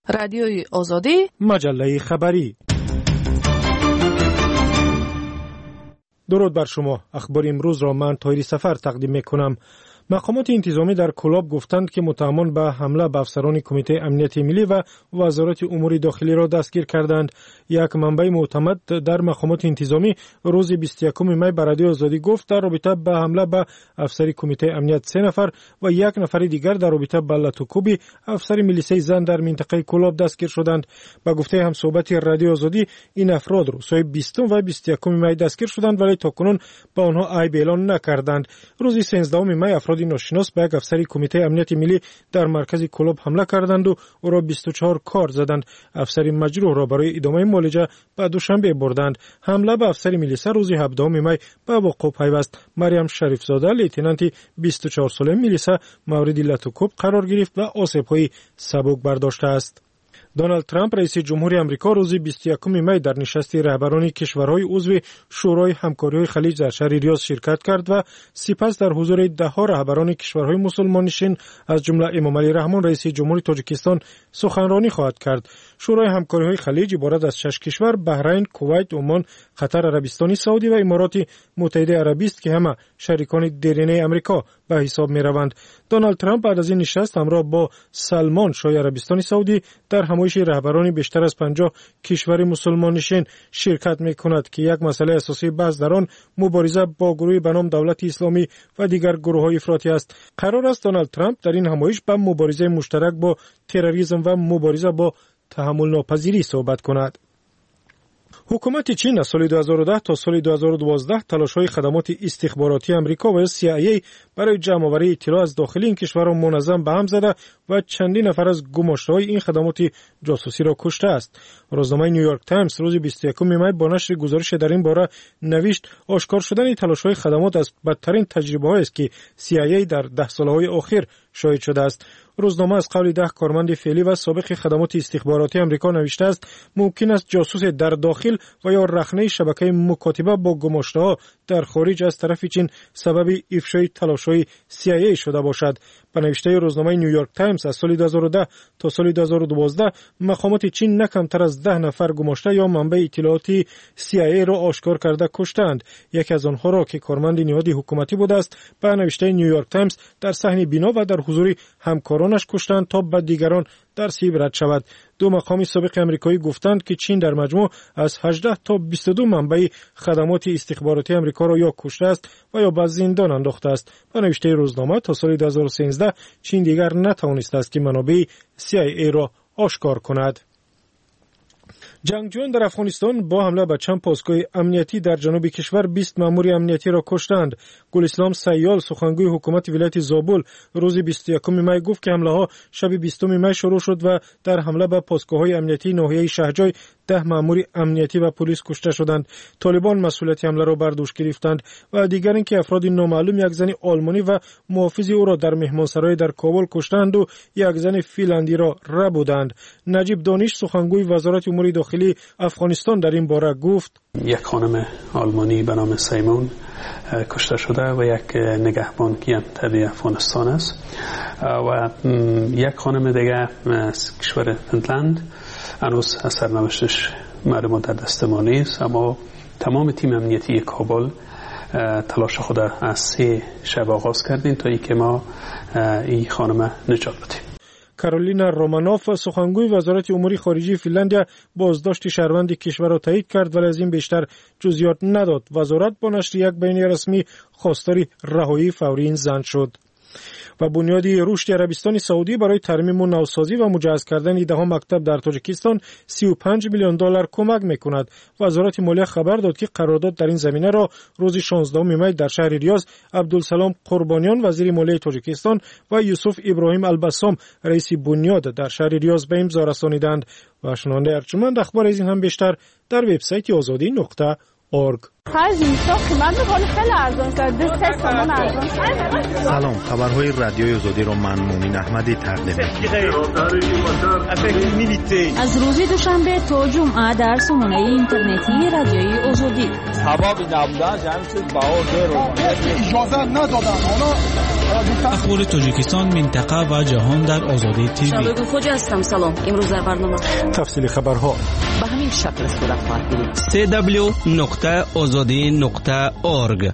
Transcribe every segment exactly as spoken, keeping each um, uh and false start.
رادیوی آزادی، مجله خبری. درود بر شما. اخبار امروز را من طاهری سفر تقدیم میکنم. مقامات انتظامی در کلاب گفتند که متهمان به حمله به افسران کمیته امنیت ملی و وزارت امور داخلی را دستگیر کردند. یک منبع معتمد در مقامات انتظامی روز بیست و یکم می به رادیو آزادی گفت در رابطه به حمله به افسر کمیته امنیت سه نفر و یک نفر دیگر در رابطه به لاتوکوبی افسر میلیشه زن در منطقه کلاب دستگیر شدند. با گفته همصحبت رادیو آزادی این افراد روزهای بیست و بیست و یکم می دستگیر شدند ولی تاکنون به آنها عیب اعلان نکردند. روز سیزدهم می افراد ناشناس به یک افسر کمیته امنیت ملی در مرکز کلاب حمله کردند و او را بیست و چهار کار زدند. افسر مجروح را برای ادامه معالجه به دوشنبه بردند. حمله به افسر میلیسا روز هفدهم می به وقوع پیوست. مریم شریف زاده لیتنانت بیست و چهار ساله میلیسا مورد لاتوکوب قرار گرفت و آسیب‌های سبک برداشته است. دونالد ترامپ رئیس جمهوری آمریکا روز بیست و یکم می در نشست رهبران کشورهای عضو شورای همکاری خلیج در شهر ریاض شرکت کرد و سپس در حضور ده ها رهبران کشورهای مسلمان نشین از جمله امام علی رحمان رئیس جمهوری تاجیکستان سخنرانی خواهد کرد. شورای همکاری خلیج عبارت از شش کشور بحرین، کویت، عمان، قطر، عربستان سعودی و امارات متحده عربی است که همه شریکان دیرینه آمریکا به حساب می روند. دونالد ترامپ بعد از این نشست همراه با سلمان شاه عربستان سعودی در همایش رهبران بیشتر از پنجاه کشور مسلمان نشین شرکت می کند که یک مسئله اساسی بحث در آن مبارزه با گروهی به نام دولت اسلامی و دیگر گروه‌های افراطی است. قرار است دونالد ترامپ در این همایش به مبارزه مشترک با تروریسم و مبارزه با تحمل ناپذیری صحبت کند. حکومت چین از سال دو هزار و ده تا سال دو هزار و دوازده تلاش‌های خدمات استخباراتی آمریکا و سی آی ای برای جمع‌آوری اطلاع از داخل این کشور را منظم به هم زده و چندین نفر از گماشته‌های این خدمات جاسوسی را کشته است. روزنامه نیویورک تایمز روز بیست و یکم می با نشر گزارش در این باره نوشت آشکار شدن تلاش‌های خدمات از بدترین تجربه‌هایی است که سی آی ای در ده سال‌های اخیر شاهد شده است. روزنامه از قول ده کارمند فعلی و سابق خدمات استخباراتی آمریکا نوشته است ممکن است جاسوس در داخل و یا رخنه شبکه مکاتبه با گماشته‌ها در خارج از طرف چین سبب افشای تلاش‌های سی آی ای شده باشد. به نوشته روزنامه نیویورک تایمز از سال دو هزار و ده تا سال دو هزار و دوازده مقامات چین نه کمتر از ده نفر گماشته یا منبع اطلاعاتی سی آی ای را آشکار کرده کشتند. یکی از آنها را که کارمند نهاد حکومتی بوده است به نوشته نیویورک تایمز در صحن بینا و در حضور همکارانش کشتند تا به دیگران درس عبرت شود. دو مقام سابق آمریکایی گفتند که چین در مجموع از هجده تا بیست و دو منبع خدمات استخباراتی آمریکا را یا کشته است و یا به زندان انداخته است. به نوشته روزنامه تا سال دو هزار و سیزده چین دیگر نتوانسته است که منابع سی آی ای را آشکار کند. جنگجویان در افغانستان با حمله به چند پاسگاه امنیتی در جنوب کشور بیست مأمور امنیتی را کشتند. گل اسلام سیال سخنگوی حکومت ولایت زابل روز بیست و یکم می گفت که حمله ها شب بیستم می شروع شد و در حمله به پاسگاه‌های امنیتی ناحیه شهجای ده مأمور امنیتی و پلیس کشته شدند. طالبان مسئولیت حمله را بر دوش گرفتند و دیگر اینکه افراد نامعلوم یک زن آلمانی و محافظ او را در مهمانسرای در کابل کشتند و یک زن فنلندی را ربودند. نجیب دانش سخنگوی وزارت امور داخلی افغانستان در این باره گفت یک خانم آلمانی به نام سیمون کشته شده و یک نگهبان که طبیعی افغانستان است و یک خانم دیگه از کشور فنلند هنوز از سرنوشتش معلومات در دست ما نیست، اما تمام تیم امنیتی کابل تلاش خود از سه شب آغاز کردیم تا اینکه ما این خانم نجات بدیم. کارولینا رومانوف سخنگوی وزارت امور خارجه فنلندیا بازداشت شهروند کشور را تایید کرد ولی از این بیشتر جزئیات نداد. وزارت با نشر یک بیانیه رسمی خواستار رهایی فوری این زن شد. و بنیادی رشد عربستان سعودی برای ترمیم و نوسازی و مجهز کردن ده مکتب در تاجیکستان سی و پنج میلیون دلار کمک میکند. وزارت مالیه خبر داد که قرارداد در این زمینه را روز شانزدهم می در شهر ریاض عبدالسلام قربانیان وزیر مالیه تاجیکستان و یوسف ابراهیم البسام رئیس بنیاد در شهر ریاض به امضا رسانیدند. و شنونده ارجمند اخبار از این هم بیشتر در وبسایت آزادی نقطه اورگ. خرج اینستا قیمت خیلی خیلی ارزان شده. سه تومن ارزان شده. سلام، خبرهای رادیوی آزادی رو من مومین احمدی تقدیم می‌کنم. از روز دوشنبه تا جمعه در سامانه اینترنتی رادیوی آزادی. هوا نبودن جمع شد باور اجازه ندادن. حالا اخبار تاجیکستان، منطقه و جهان در آزادی تیوی. شبکه خوجا هستم. سلام. امروز در برنامه تفصیل خبرها به همین شکل صورت خواهد گرفت. سی دبلیو نقطه آزادی نقطه اورگ.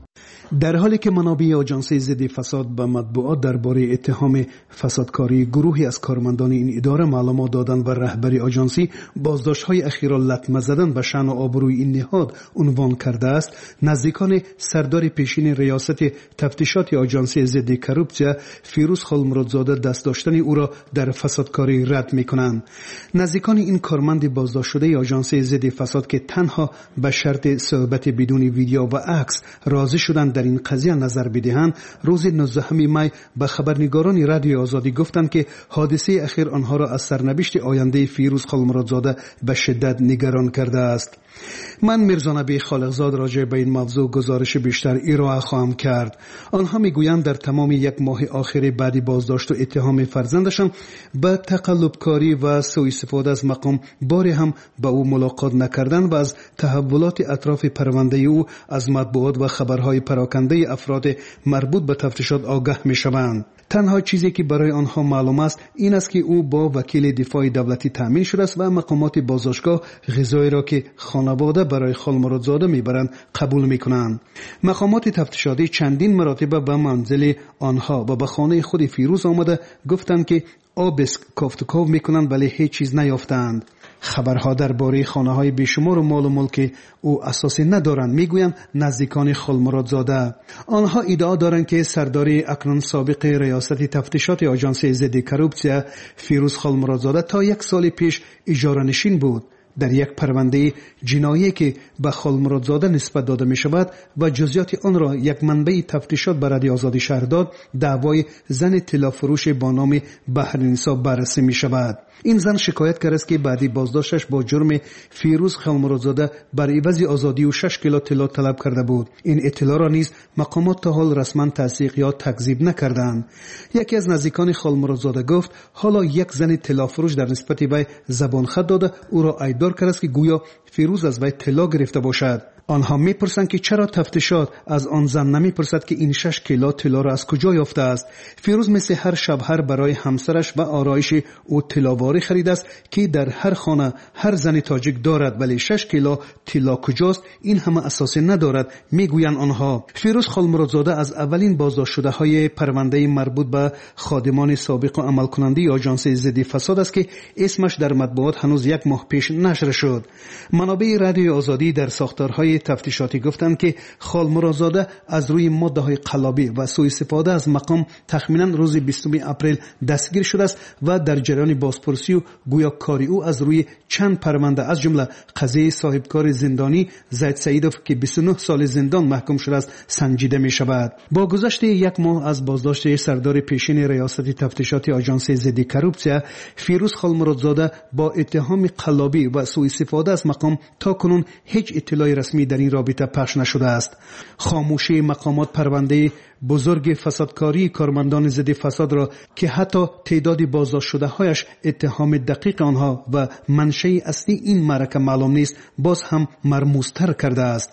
در حالی که منابع آژانس ضد فساد به مطبوعات درباره اتهام فسادکاری گروهی از کارمندان این اداره معلومات دادند و رهبری آژانسی بازداشت‌های اخیرا لطمه زدن به شأن و آبروی این نهاد عنوان کرده است، نزدیکان سردار پیشین ریاست تفتیشات آژانس ضد کروپسیا فیروز خالمرادزاده دست داشتن او را در فسادکاری رد می‌کنند. نزدیکان این کارمند بازداشت شده آژانس ضد فساد که تنها به شرط صحبت بدون ویدیو و عکس راضی شدند در این قضیه نظر بدهند، روز نوزدهم می به خبرنگاران رادیو آزادی گفتند که حادثه اخیر آنها را از سرنوشت آینده فیروز خالمرادزاده به شدت نگران کرده است. من میرزا نبی خالقزاد راجع به این موضوع گزارش بیشتر ارائه خواهم کرد. آنها میگویند در تمام یک ماه آخر بعد بازداشت و اتهام فرزندشان به تقلبکاری و سوء استفاده از مقام باری هم با او ملاقات نکردن و از تحولات اطراف پرونده او از مطبوعات و خبرهای پراکنده افراد مربوط به تفتیشات آگاه میشوند. تنها چیزی که برای آنها معلوم است این است که او با وکیل دفاع دولتی تامین شده است و مقامات بازداشتگاه غذایی را که خانواده برای خالمرادزاده میبرند قبول میکنند. مقامات تفتیشاتی چندین مرتبه به منزل آنها و به خانه خود فیروز آمده گفتند که آب کافتکاو میکنند ولی هیچ چیز نیافتند. خبرها درباره خانه‌های بیشمار و مال و ملک او اساسی ندارند، میگویند نزدیکان خالمرادزاده. آنها ادعا دارند که سردار اکنون سابق ریاست تفتیشات آژانس ضد کروپسیا فیروز خالمرادزاده تا یک سال پیش اجاره نشین بود در یک پرونده جنایی که به خالمرادزاده نسبت داده می شود و جزئیات آن را یک منبع تفتیشات به رادیو آزادی شهر داد. دعوای زن طلافروش با نام بهرنسا بررسی می شود. این زن شکایت کرده است که بعدی بازداشتش با جرم فیروز خالمرادزاده بر عوض آزادی و شش کیلو طلا طلب کرده بود. این اطلاع را نیز مقامات تا حال رسما تصدیق یا تکذیب نکردند. یکی از نزدیکان خالمرادزاده گفت حالا یک زن طلافروش در نسبت وی زبان خط داده او را ایدار کرده است که گویا فیروز از وی طلا گرفته باشد. آنها میپرسند که چرا تفتیشات از آن زن نمیپرسد که این شش کیلو طلا را از کجا یافته است. فیروز مثل هر شبهر برای همسرش و آرایش او طلاواری خریده است که در هر خانه هر زن تاجیک دارد، ولی شش کیلو طلا کجاست این همه اساسی ندارد. میگویند آنها فیروز خالمرادزاده از اولین بازداشت شده های پرونده مربوط به خادمان سابق و عمل کننده آژانس ضد فساد است که اسمش در مطبوعات هنوز یک ماه پیش نشر شد. منابع رادیو آزادی در ساختارهای تفتیشاتی گفتند که خالمرادزاده از روی ماده های قلابی و سوء استفاده از مقام تخمینا روز بیستم اپریل دستگیر شده است و در جریان بازپرسی و گویاکاری او از روی چند پرونده از جمله قضیه صاحبکار زندانی زید سعیدوف که بیست و نه سال زندان محکوم شده است سنجیده می شود. با گذشت یک ماه از بازداشت سردار پیشین ریاست تفتیشات آژانس ضد کروپسیا فیروز خالمرادزاده با اتهام قلابی و سوء استفاده از مقام تا کنون هیچ اطلاع رسمی در این رابطه پخش نشده است. خاموشی مقامات پرونده بزرگ فسادکاری کارمندان ضد فساد را که حتی تعداد بازداشت شده هایش اتهام دقیق آنها و منشأ اصلی این معرکه معلوم نیست باز هم مرموزتر کرده است.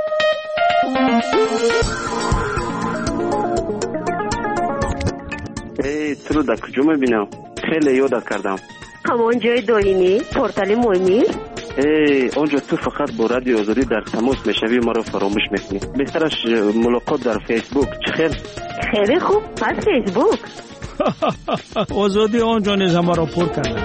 ای تو در کجا میبینم؟ خیلی یاد کردم. همون جای داینی پورتال مهمی؟ ای اونجا تو فقط با رادیو آزادی در تماس میشوی ما رو فراموش میکنی. بهترش ملاقات در فیسبوک. چه خیر؟ خیلی خوب. پس فیسبوک آزادی آنجا نیز ما را پر کرده.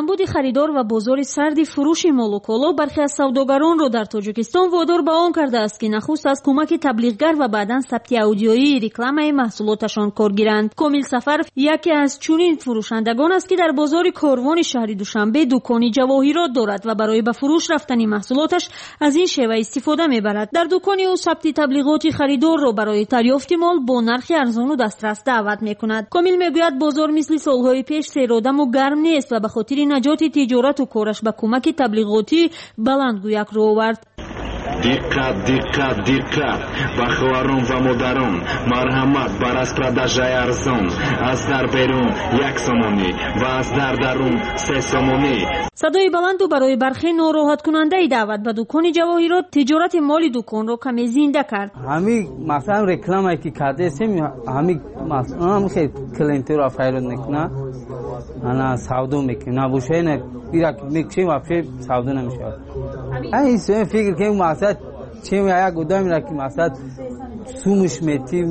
камбуди харидор ва бозори сарди фурӯши молу коло бархе аз савдогаронро дар Тоҷикистон водор ба он кардааст ки нахуст аз кӯмаки таблиғгар ва баъдан сабти аудиоии рекламаи маҳсулоташон кор гиранд. Комил Сафаров яке аз чунин фурӯшандагон аст ки дар бозори Корвони шаҳри Душанбе дукони ҷавоҳирот дорад ва барои ба фурӯш рафтани маҳсулоташ аз ин шева истифода мебарад. дар дукони ӯ сабти таблиғоти харидорро барои дарёфти мол бо нархи арзону дастрас даъват мекунад. Комил мегӯяд бозор мисли солҳои пеш серодаму гарм нест ва ба хотири наҷоти тиҷорату кораш ба кӯмаки таблиғотӣ баландгӯяк рӯ овард. диққат диққат диққат ба хоҳарон ва модарон, марҳамат ба распродажаи арзон, аз дар берун як сомонӣ ва аз дар дарун се сомонӣ. садои баланду барои бархе нороҳаткунандаи даъват ба дукони ҷавоҳирот тиҷорати моли дуконро каме зинда кард. ҳамин масалан рекламае ки кардесем ҳамин масалан хеле клиентиро файрод мекунад, ана савдо мекунад, бушайна ира мекушем вообще савдо намешавад. ин сон фикр ки масалан чем як одами ра ки масалан сумуш метим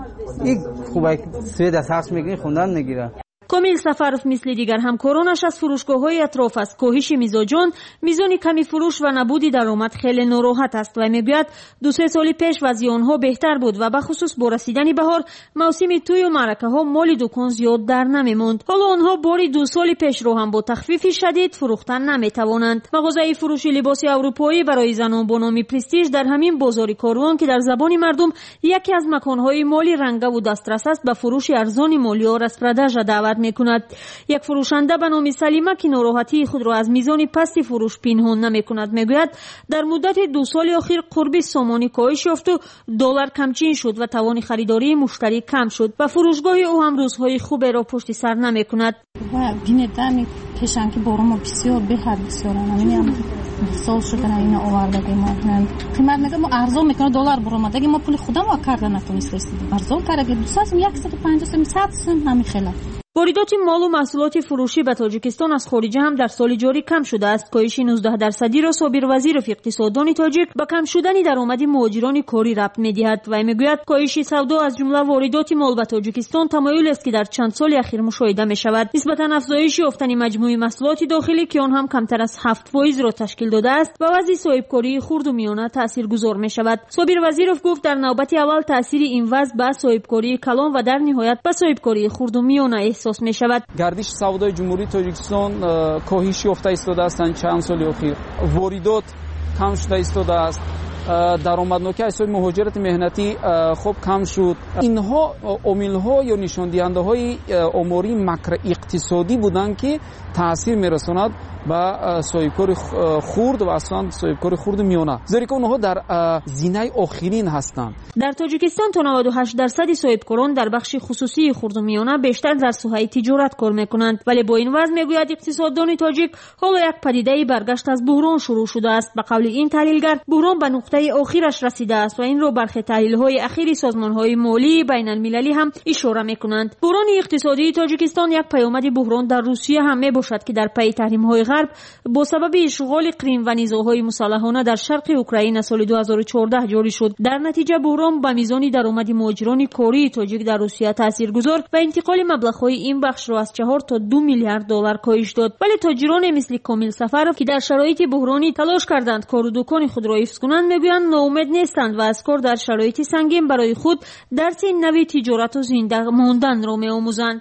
ин хубай сведа сахш мекунӣ хундан мегирад. Комил Сафаров мисли дигар ҳамкоронаш аз фурӯшгоҳҳои атроф аз коҳиши мизоҷон, мизони ками фурӯш ва набуди даромад хеле нороҳат аст. Вай мегӯяд ду се соли пеш вазъи онҳо беҳтар буд ва бахусус бо расидани баҳор мавсими тӯю маъракаҳо моли дукон зиёд дар намемонд. ҳоло онҳо бори ду соли пешро ҳам бо тахфифи шадид фурӯхтан наметавонанд. мағозаи фурӯши либоси аврупоӣ барои занон бо номи Престиж дар ҳамин бозори Корвон ки дар забони мардум яке аз маконҳои моли рангаву дастрас аст, ба фурӯши арзони молиё распродажа даъват мекунад. як фурӯшанда ба номи Салима ки нороҳатии худро аз мизони пасти фурӯш пинҳон намекунад мегӯяд дар муддати ду соли охир қурби сомонӣ коҳиш ёфту доллар камчин шуд ва тавони харидории муштарӣ кам шуд ва фурӯшгоҳи ӯ ҳам рӯзҳои хуберо пушти сар намекунад. бинедами пешан ки боромо бисёр беҳад бисёр наминам сол шудана ина овардаги мо қимат мекунад мо арзон мекунад доллар баромадаги мо пули худам ва карда натонистем арзон кардаги дусад сом яксаду панҷоҳ сом сад сом намихела. воридоти молу маҳсулоти фурӯшӣ ба Тоҷикистон аз хориҷа ҳам дар соли ҷорӣ кам шудааст. коҳиши нуздаҳ дарсадиро Собир Вазиров иқтисоддони тоҷик ба кам шудани даромади муҳоҷирони корӣ рабт медиҳад. Вай мегӯяд коҳиши савдо аз ҷумла воридоти мол ба Тоҷикистон тамоюлест ки дар чанд соли ахир мушоҳида мешавад. нисбатан афзоиши ёфтани маҷмӯи маҳсулоти дохилӣ ки он ҳам камтар аз ҳафт фоизро ташкил додааст ба вазъи соҳибкории хурду миёна таъсиргузор мешавад. Собир Вазиров гуфт дар навбати аввал таъсири ин вазъ ба соҳибкории калон ва дар ниҳоят ба соҳибкории хурду миёна гардиши савдои ҷумҳурии Тоҷикистон коҳиш ёфта истодааст. чанд соли охир воридот кам шуда истодааст. даромаднокӣ аз ҳисоби муҳоҷирати меҳнатӣ хуб кам шуд. инҳо омилҳо ё нишондиҳандаҳои омории макроиқтисодӣ буданд ки таъсир мерасонад ба соҳибкори хурд ва аслан соҳибкори хурду миёна, зеро ки онҳо дар зинаи охирин ҳастанд. дар Тоҷикистон то наводу ҳашт дарсади соҳибкорон дар бахши хусусии хурду миёна бештар дар соҳаи тиҷорат кор мекунанд. вале бо ин вазъ мегӯяд иқтисоддони тоҷик ҳоло як падидаи баргашт аз буҳрон шурӯъ шудааст. ба қавли ин таҳлилгар буҳрон ба нуқтаи охираш расидааст ва инро бархе таҳлилҳои ахири созмонҳои молии байналмилалӣ ҳам ишора мекунанд. буҳрони иқтисодии Тоҷикистон як паёмади буҳрон дар Русия ҳам мебошад ки дар пайи таҳримҳои ғарб бо сабаби ишғоли Крим ва низоъҳои мусаллаҳона дар шарқи Украина соли ду ҳазору чордаҳ ҷорӣ шуд. дар натиҷа буҳрон ба мизони даромади муҳоҷирони кории тоҷик дар Русия таъсиргузор ва интиқоли маблағҳои ин бахшро аз чаҳор то ду миллиард доллар коҳиш дод. вале тоҷироне мисли Комил Сафаров ки дар шароити буҳронӣ талош карданд кору дукони худро ҳифз кунанд мегӯянд ноумед нестанд ва аз кор дар шароити сангин барои худ дарси нави тиҷорату зинда монданро меомӯзанд.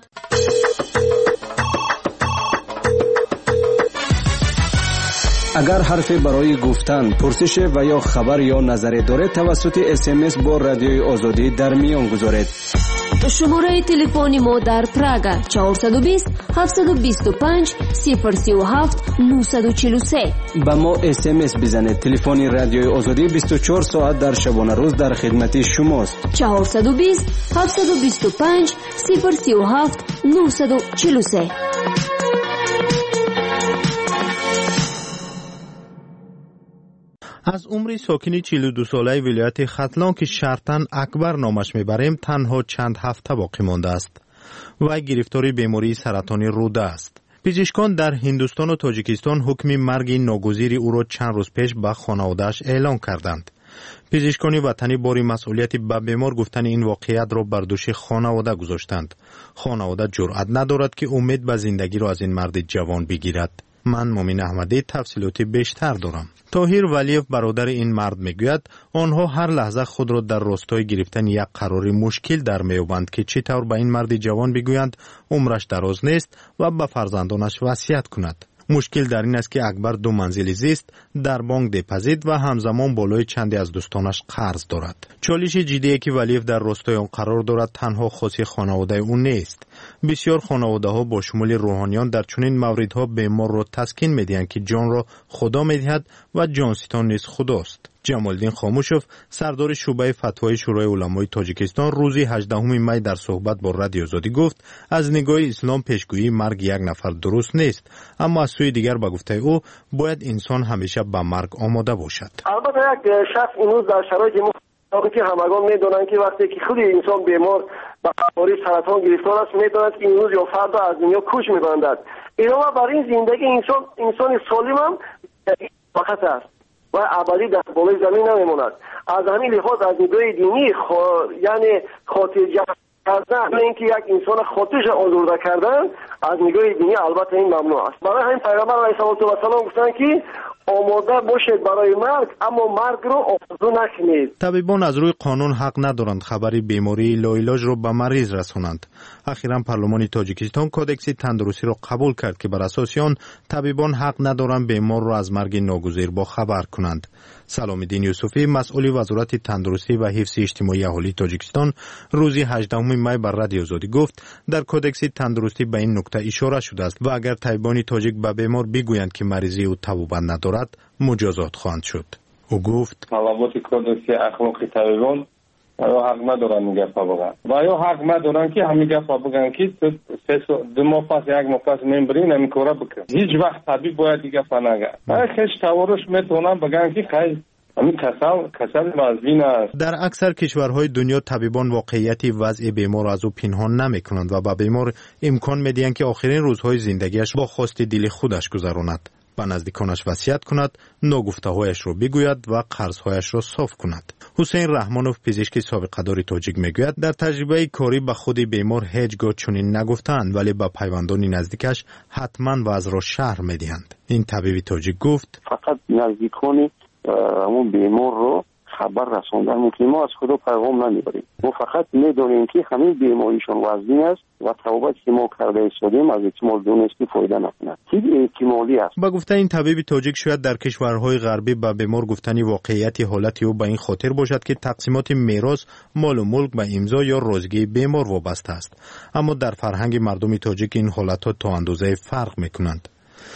агар ҳарфе барои гуфтан, пурсише ва ё хабар ё назаре доред, тавассути смс бо радиои озодӣ дар миён гузоред. шумораи телефони мо дар Прага чаҳорсаду бист ҳафтсаду бисту панҷ сифр сию ҳафт нӯҳсаду чилу се. ба мо смс бизанед. телефони радиои озодӣ бисту чор соат дар шабонарӯз дар хидмати шумост. чаҳорсаду бист ҳафтсаду бисту панҷ сифр сию ҳафт нӯҳсаду чилу се. از عمر ساکن چهل و دو ساله ولایت ختلان که شرطاً اکبر نامش میبریم تنها چند هفته باقی مانده است. وی گرفتار بیماری سرطانی روده است. پزشکان در هندوستان و تاجیکستان حکم مرگ ناگزیر او را چند روز پیش به خانواده‌اش اعلام کردند. پزشکان وطنی باری مسئولیت به بیمار گفتن این واقعیت را بر دوش خانواده گذاشتند. خانواده جرأت ندارد که امید به زندگی را از این مرد جوان بگیرد. من مومن احمدی تفصیلاتی بیشتر دارم. طاهر ولیف برادر این مرد میگوید آنها هر لحظه خود را در راستای گرفتن یک قرار مشکل در میابند که چطور به این مرد جوان بگویند عمرش دراز نیست و به فرزندانش وصیت کند. مشکل در این است که اکبر دو منزلی زیست، در بانک دپزید و همزمان بالای چندی از دوستانش قرض دارد. چالش جدی که ولیف در راستای آن قرار دارد تنها خاصی خانواده او نیست. بسیار خانواده ها با شمول روحانیان در چنین موردها بیمار را تسکین می‌دهند که جان را خدا می‌دهد و جانستان نیز خداست. جمالدین خاموشوف سردار شعبه فتوای شورای علمای تاجیکستان روزی هجدهم می در صحبت با رادیو آزادی گفت از نگاه اسلام پیشگویی مرگ یک نفر درست نیست، اما از سوی دیگر به گفته او باید انسان همیشه به مرگ آماده باشد. البته یک شخص اینوز در شرایط مختلفی که همگان میدونن که وقتی که خود انسان بیمار به بیماری سرطان گرفتار است میدونند که اینوز یا فردا از دنیا کوچ می‌بندد. اینا برای این زندگی انسان انسان سالم هم فقط است و ابدی در بالای زمین نمیموند. از همین لحاظ از نگاه دینی خو... یعنی خاطر جمع کردن اینکه یک انسان خودش آزرده کردن از نگاه دینی البته این ممنوع است. برای همین پیغمبر علیه السلام گفتن که آماده باشید برای مرگ اما مرگ رو آرزو نکنید. طبیبان از روی قانون حق ندارند خبری بیماری لاعلاج را به مریض رسانند. اخیراً پارلمان تاجیکستان کودکس تندرستی را قبول کرد که بر اساس آن طبیبان حق ندارند بیمار را از مرگ ناگزیر با خبر کنند. سلام‌الدین یوسفی مسئول وزارت تندرستی و حفظ اجتماعی اهالی تاجیکستان روزی هجدهم می بر رادیو آزادی گفت در کودکس تندرستی به این نکته اشاره شده است و اگر طبیبان تاجیک به بیمار بگویند که مریضی او تبوبند ندارد مجازات خواهند شد. او گفت ملابات کودکس اخلاقی طبیبان یا حق ندارن گپ بگن و یا حق ندارن که همین گپ بگن که دو ماه پس یک ماه پس میبرین همین کارا بکن. هیچ وقت طبیب باید دیگه نگه. خیش تورش میتونن بگن که خیلی همین کسل کسل مزین است. در اکثر کشورهای دنیا طبیبان واقعیت وضع بیمار از او پنهان نمیکنند و به بیمار امکان میدهند که آخرین روزهای زندگیش با خواست دل خودش گذراند، به نزدیکانش وصیت کند، ناگفته‌هایش را بگوید و قرض‌هایش را صاف کند. حسین رحمانوف پزشک سابقه دار تاجیک میگوید در تجربه کاری به خود بیمار هیچگاه چنین نگفتند ولی به پیوندان نزدیکش حتما وضع را شرح میدهند. این طبیب تاجیک گفت فقط نزدیکان همون بیمار رو خبر رساندن ممکن ما از خدا پیغام نمیبریم. ما فقط میدونیم که همین بیماریشون وزنی است و توبت که ما کرده ایستادیم از احتمال دونستی فایده نکنه. چیز احتمالی است. با گفته این طبیب تاجیک شاید در کشورهای غربی به بیمار گفتنی واقعیت حالت او به این خاطر باشد که تقسیمات میراث مال و ملک به امضا یا رازگی بیمار وابسته است، اما در فرهنگ مردم تاجیک این حالت‌ها تا اندازه فرق میکنند.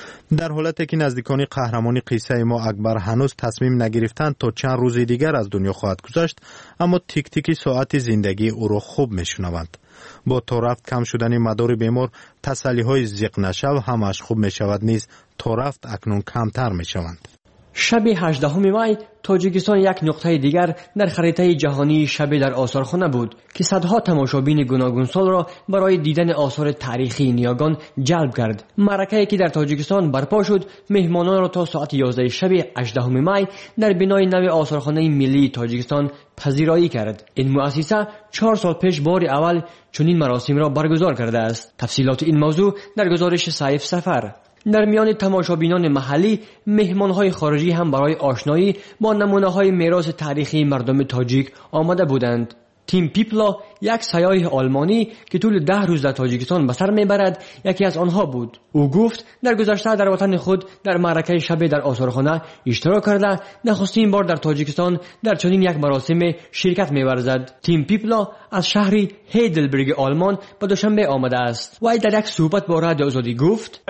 در حالتی که نزدیکان قهرمانی قصه ما اکبر هنوز تصمیم نگرفتند تا چند روز دیگر از دنیا خواهد گذشت، اما تیک تیک ساعت زندگی او را خوب میشنوند. با تا رفت کم شدن مدار بیمار تسلی های زیق نشو همش خوب میشود نیز تا رفت اکنون کمتر میشوند. شب هجدهم می تاجیکستان یک نقطه دیگر در خریطه جهانی شب در آثارخانه بود که صدها تماشابین گوناگون سال را برای دیدن آثار تاریخی نیاگان جلب کرد. معرکه‌ای که در تاجیکستان برپا شد مهمانان را تا ساعت یازده شب هجدهم می در بنای نو آثارخانه ملی تاجیکستان پذیرایی کرد. این مؤسسه چهار سال پیش بار اول چنین مراسم را برگزار کرده است. تفصیلات این موضوع در گزارش سیف سفر. در میان تماشابینان محلی مهمانهای خارجی هم برای آشنایی با نمونه‌های میراث تاریخی مردم تاجیک آمده بودند. تیم پیپلا یک سیاح آلمانی که طول ده روز در تاجیکستان به سر میبرد یکی از آنها بود. او گفت در گذشته در وطن خود در معرکه شب در آثارخانه اشتراک کرده نخستین بار در تاجیکستان در چنین یک مراسم شرکت می‌ورزد. تیم پیپلا از شهری هیدلبرگ آلمان به دوشنبه آمده است. وی در یک صحبت با رادیو آزادی گفت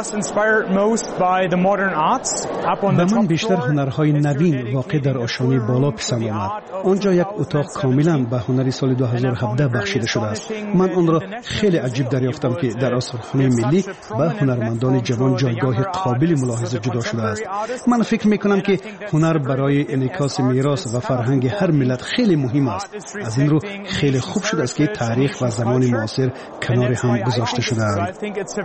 به من بیشتر هنرهای نوین واقع در آشانه بالا پسند آمد. آنجا یک اتاق کاملا به هنری سال دو هزار و هفده بخشیده شده است. من آن را خیلی عجیب دریافتم که در آثارخانه ملی به هنرمندان جوان جایگاه قابل ملاحظه جدا شده است. من فکر می کنم که هنر برای انعکاس میراث و فرهنگ هر ملت خیلی مهم است. از این رو خیلی خوب شده است که تاریخ و زمان معاصر کنار هم گذاشته شده‌اند.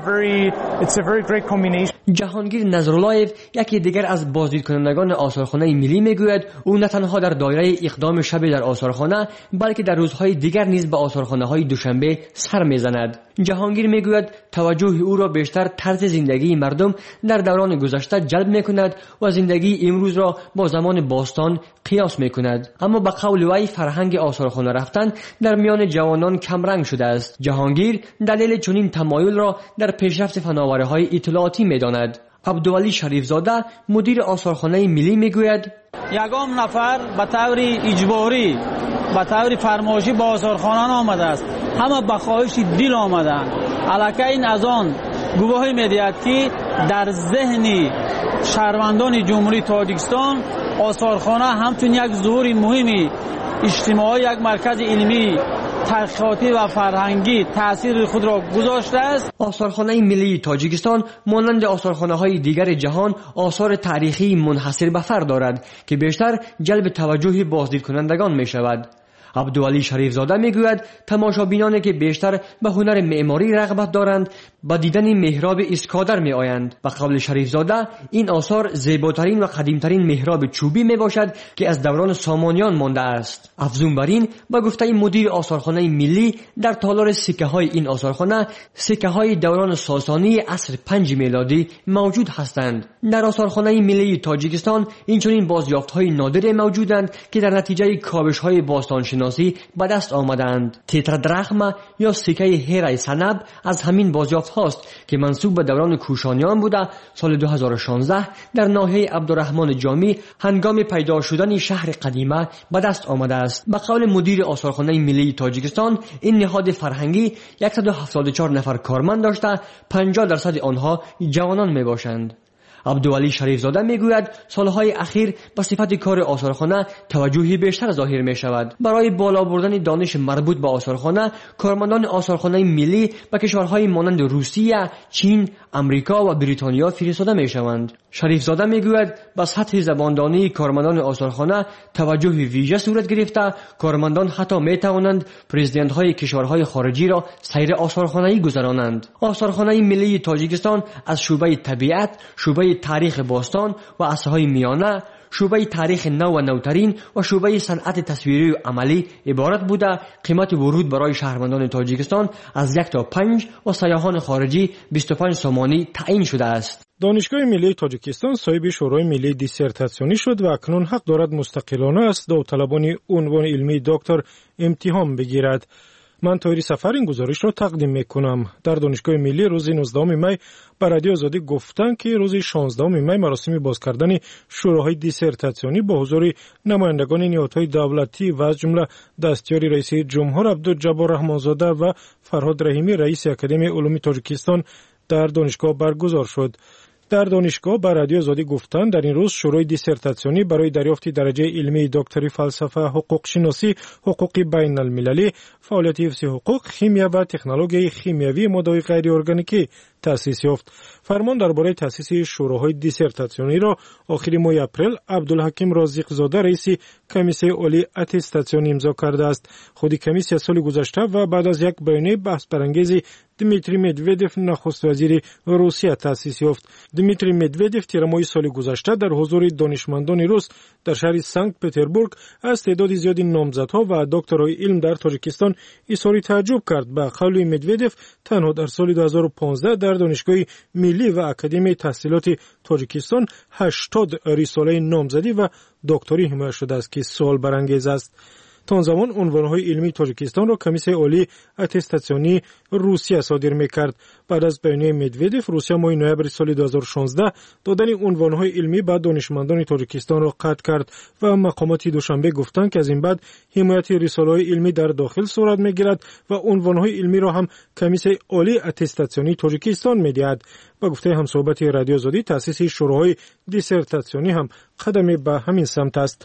جهانگیر نظرالله‌یف یکی دیگر از بازدید کنندگان آثارخانه ملی میگوید او نه تنها در دایره اقدام شب در آثارخانه بلکه در روزهای دیگر نیز به آثارخانه‌های دوشنبه سر میزند. جهانگیر میگوید توجه او را بیشتر طرز زندگی مردم در دوران گذشته جلب میکند و زندگی امروز را با زمان باستان قیاس میکند. اما به قول وی فرهنگ آثارخانه رفتن در میان جوانان کمرنگ شده است. جهانگیر دلیل چنین تمایل را در پیشرفت فناوری‌های اطلاعاتی میداند. عبدولی شریفزاده مدیر آثارخانه ملی میگوید یگام نفر به طور اجباری به طور فرمایشی به آثارخانه آمده است. همه به خواهش دل آمدند. الکی این از آن گواهی میدهد که در ذهن شهروندان جمهوری تاجیکستان آثارخانه همچون یک ظهور مهمی اجتماعی، یک مرکز علمی تحقیقاتی و فرهنگی تأثیر خود را گذاشته است. آثارخانه ملی تاجیکستان مانند آثارخانه‌های دیگر جهان آثار تاریخی منحصر به فرد دارد که بیشتر جلب توجه بازدید کنندگان می شود. عبدولی شریفزاده میگوید تماشابینانی که بیشتر به هنر معماری رغبت دارند با دیدن محراب اسکادر می آیند. به قول شریفزاده این آثار زیباترین و قدیمترین محراب چوبی می باشد که از دوران سامانیان مانده است. افزون بر این به گفته مدیر آثارخانه ملی در تالار سکه های این آثارخانه سکه های دوران ساسانی عصر پنج میلادی موجود هستند. در آثارخانه ملی تاجیکستان اینچنین بازیافت های نادر موجودند که در نتیجه کاوش های باستان شناسی به دست آمدند. تتردرخم یا سکه هیرای سنب از همین بازیافت هاست که منسوب به دوران کوشانیان بوده سال دو هزار و شانزده در ناحیه عبدالرحمن جامی هنگام پیدا شدن شهر قدیمه به دست آمده است. به قول مدیر آثارخانه ملی تاجیکستان این نهاد فرهنگی صد و هفتاد و چهار نفر کارمند داشته، پنجاه درصد آنها جوانان می باشند. عبدولی شریفزاده میگوید سالهای اخیر به صفت کار آثارخانه توجهی بیشتر ظاهر می شود. برای بالا بردن دانش مربوط به آثارخانه کارمندان آثارخانه ملی به کشورهای مانند روسیه، چین، امریکا و بریتانیا فرستاده می شوند. شریفزاده میگوید به سطح زباندانی کارمندان آثارخانه توجه ویژه صورت گرفته. کارمندان حتی می توانند پرزیدنت های کشورهای خارجی را سیر آثارخانه‌ای گذرانند. آثارخانه ملی تاجیکستان از شعبه طبیعت، شعبه تاریخ باستان و عصرهای میانه، شعبه تاریخ نو و نوترین و شعبه صنعت تصویری و عملی عبارت بوده. قیمت ورود برای شهروندان تاجیکستان از یک تا پنج و سیاحان خارجی بیست و پنج سومانی تعیین شده است. دانشگاه ملی تاجیکستان صاحب شورای ملی دیسرتاسیونی شد و اکنون حق دارد مستقلانه از داوطلبان عنوان علمی دکتر امتحان بگیرد. من طاهری سفر این گزارش را تقدیم میکنم. در دانشگاه ملی روز نوزدهم می به رادیو آزادی گفتند که روز شانزدهم می مراسم باز کردن شوراهای دیسرتاسیونی با حضور نمایندگان نهادهای دولتی و از جمله دستیار رئیس جمهور عبدالجبار رحمانزاده و فرهاد رحیمی رئیس اکادمی علوم تاجیکستان در دانشگاه برگزار شد. در دانشگاه به رادیو آزادی گفتند در این روز شورای دیسرتاسیونی برای دریافت درجه علمی دکتری فلسفه، حقوق شناسی، حقوق بین المللی، فعالیت حفظ حقوق، شیمیا و تکنولوژی شیمیایی ماده‌های غیر ارگانیکی تأسیس یافت. فرمان درباره تأسیس شوراهای دیسرتاسیونی را آخر ماه اپریل عبدالحکیم رازق زاده رئیس کمیسیون عالی اتستاسیون امضا کرده است. خود کمیسیون سال گذشته و بعد از یک بیانیه بحث برانگیز دمیتری مدودف نخست وزیر روسیه تأسیس یافت. دمیتری مدودف تیر ماه سال گذشته در حضور دانشمندان روس در شهر سنت پتربورگ از تعداد زیادی نامزدها و دکترای علم در تاجیکستان اظهار تعجب کرد. به قول مدودف تنها در سال دو هزار و پانزده در دانشگاه ملی و اکادمی تحصیلات تاجیکستان هشتاد رساله نامزدی و دکتری حمایت شده است که سوال برانگیز است. تا آن زمان عنوانهای علمی تاجیکستان را کمیسیون عالی اتستاسیونی روسیه صادر می‌کرد. بعد از بیانیه مدودف روسیه ماه نوامبر سال دو هزار و شانزده دادن عنوانهای علمی به دانشمندان تاجیکستان را قطع کرد و مقامات دوشنبه گفتند که از این بعد حمایت رساله‌های علمی در داخل صورت می‌گیرد و عنوانهای علمی را هم کمیسیون عالی اتستاسیونی تاجیکستان می‌دهد. با گفته همصحبت رادیو آزادی تأسیس شوراهای دیسرتاسیونی هم قدمی به همین سمت است.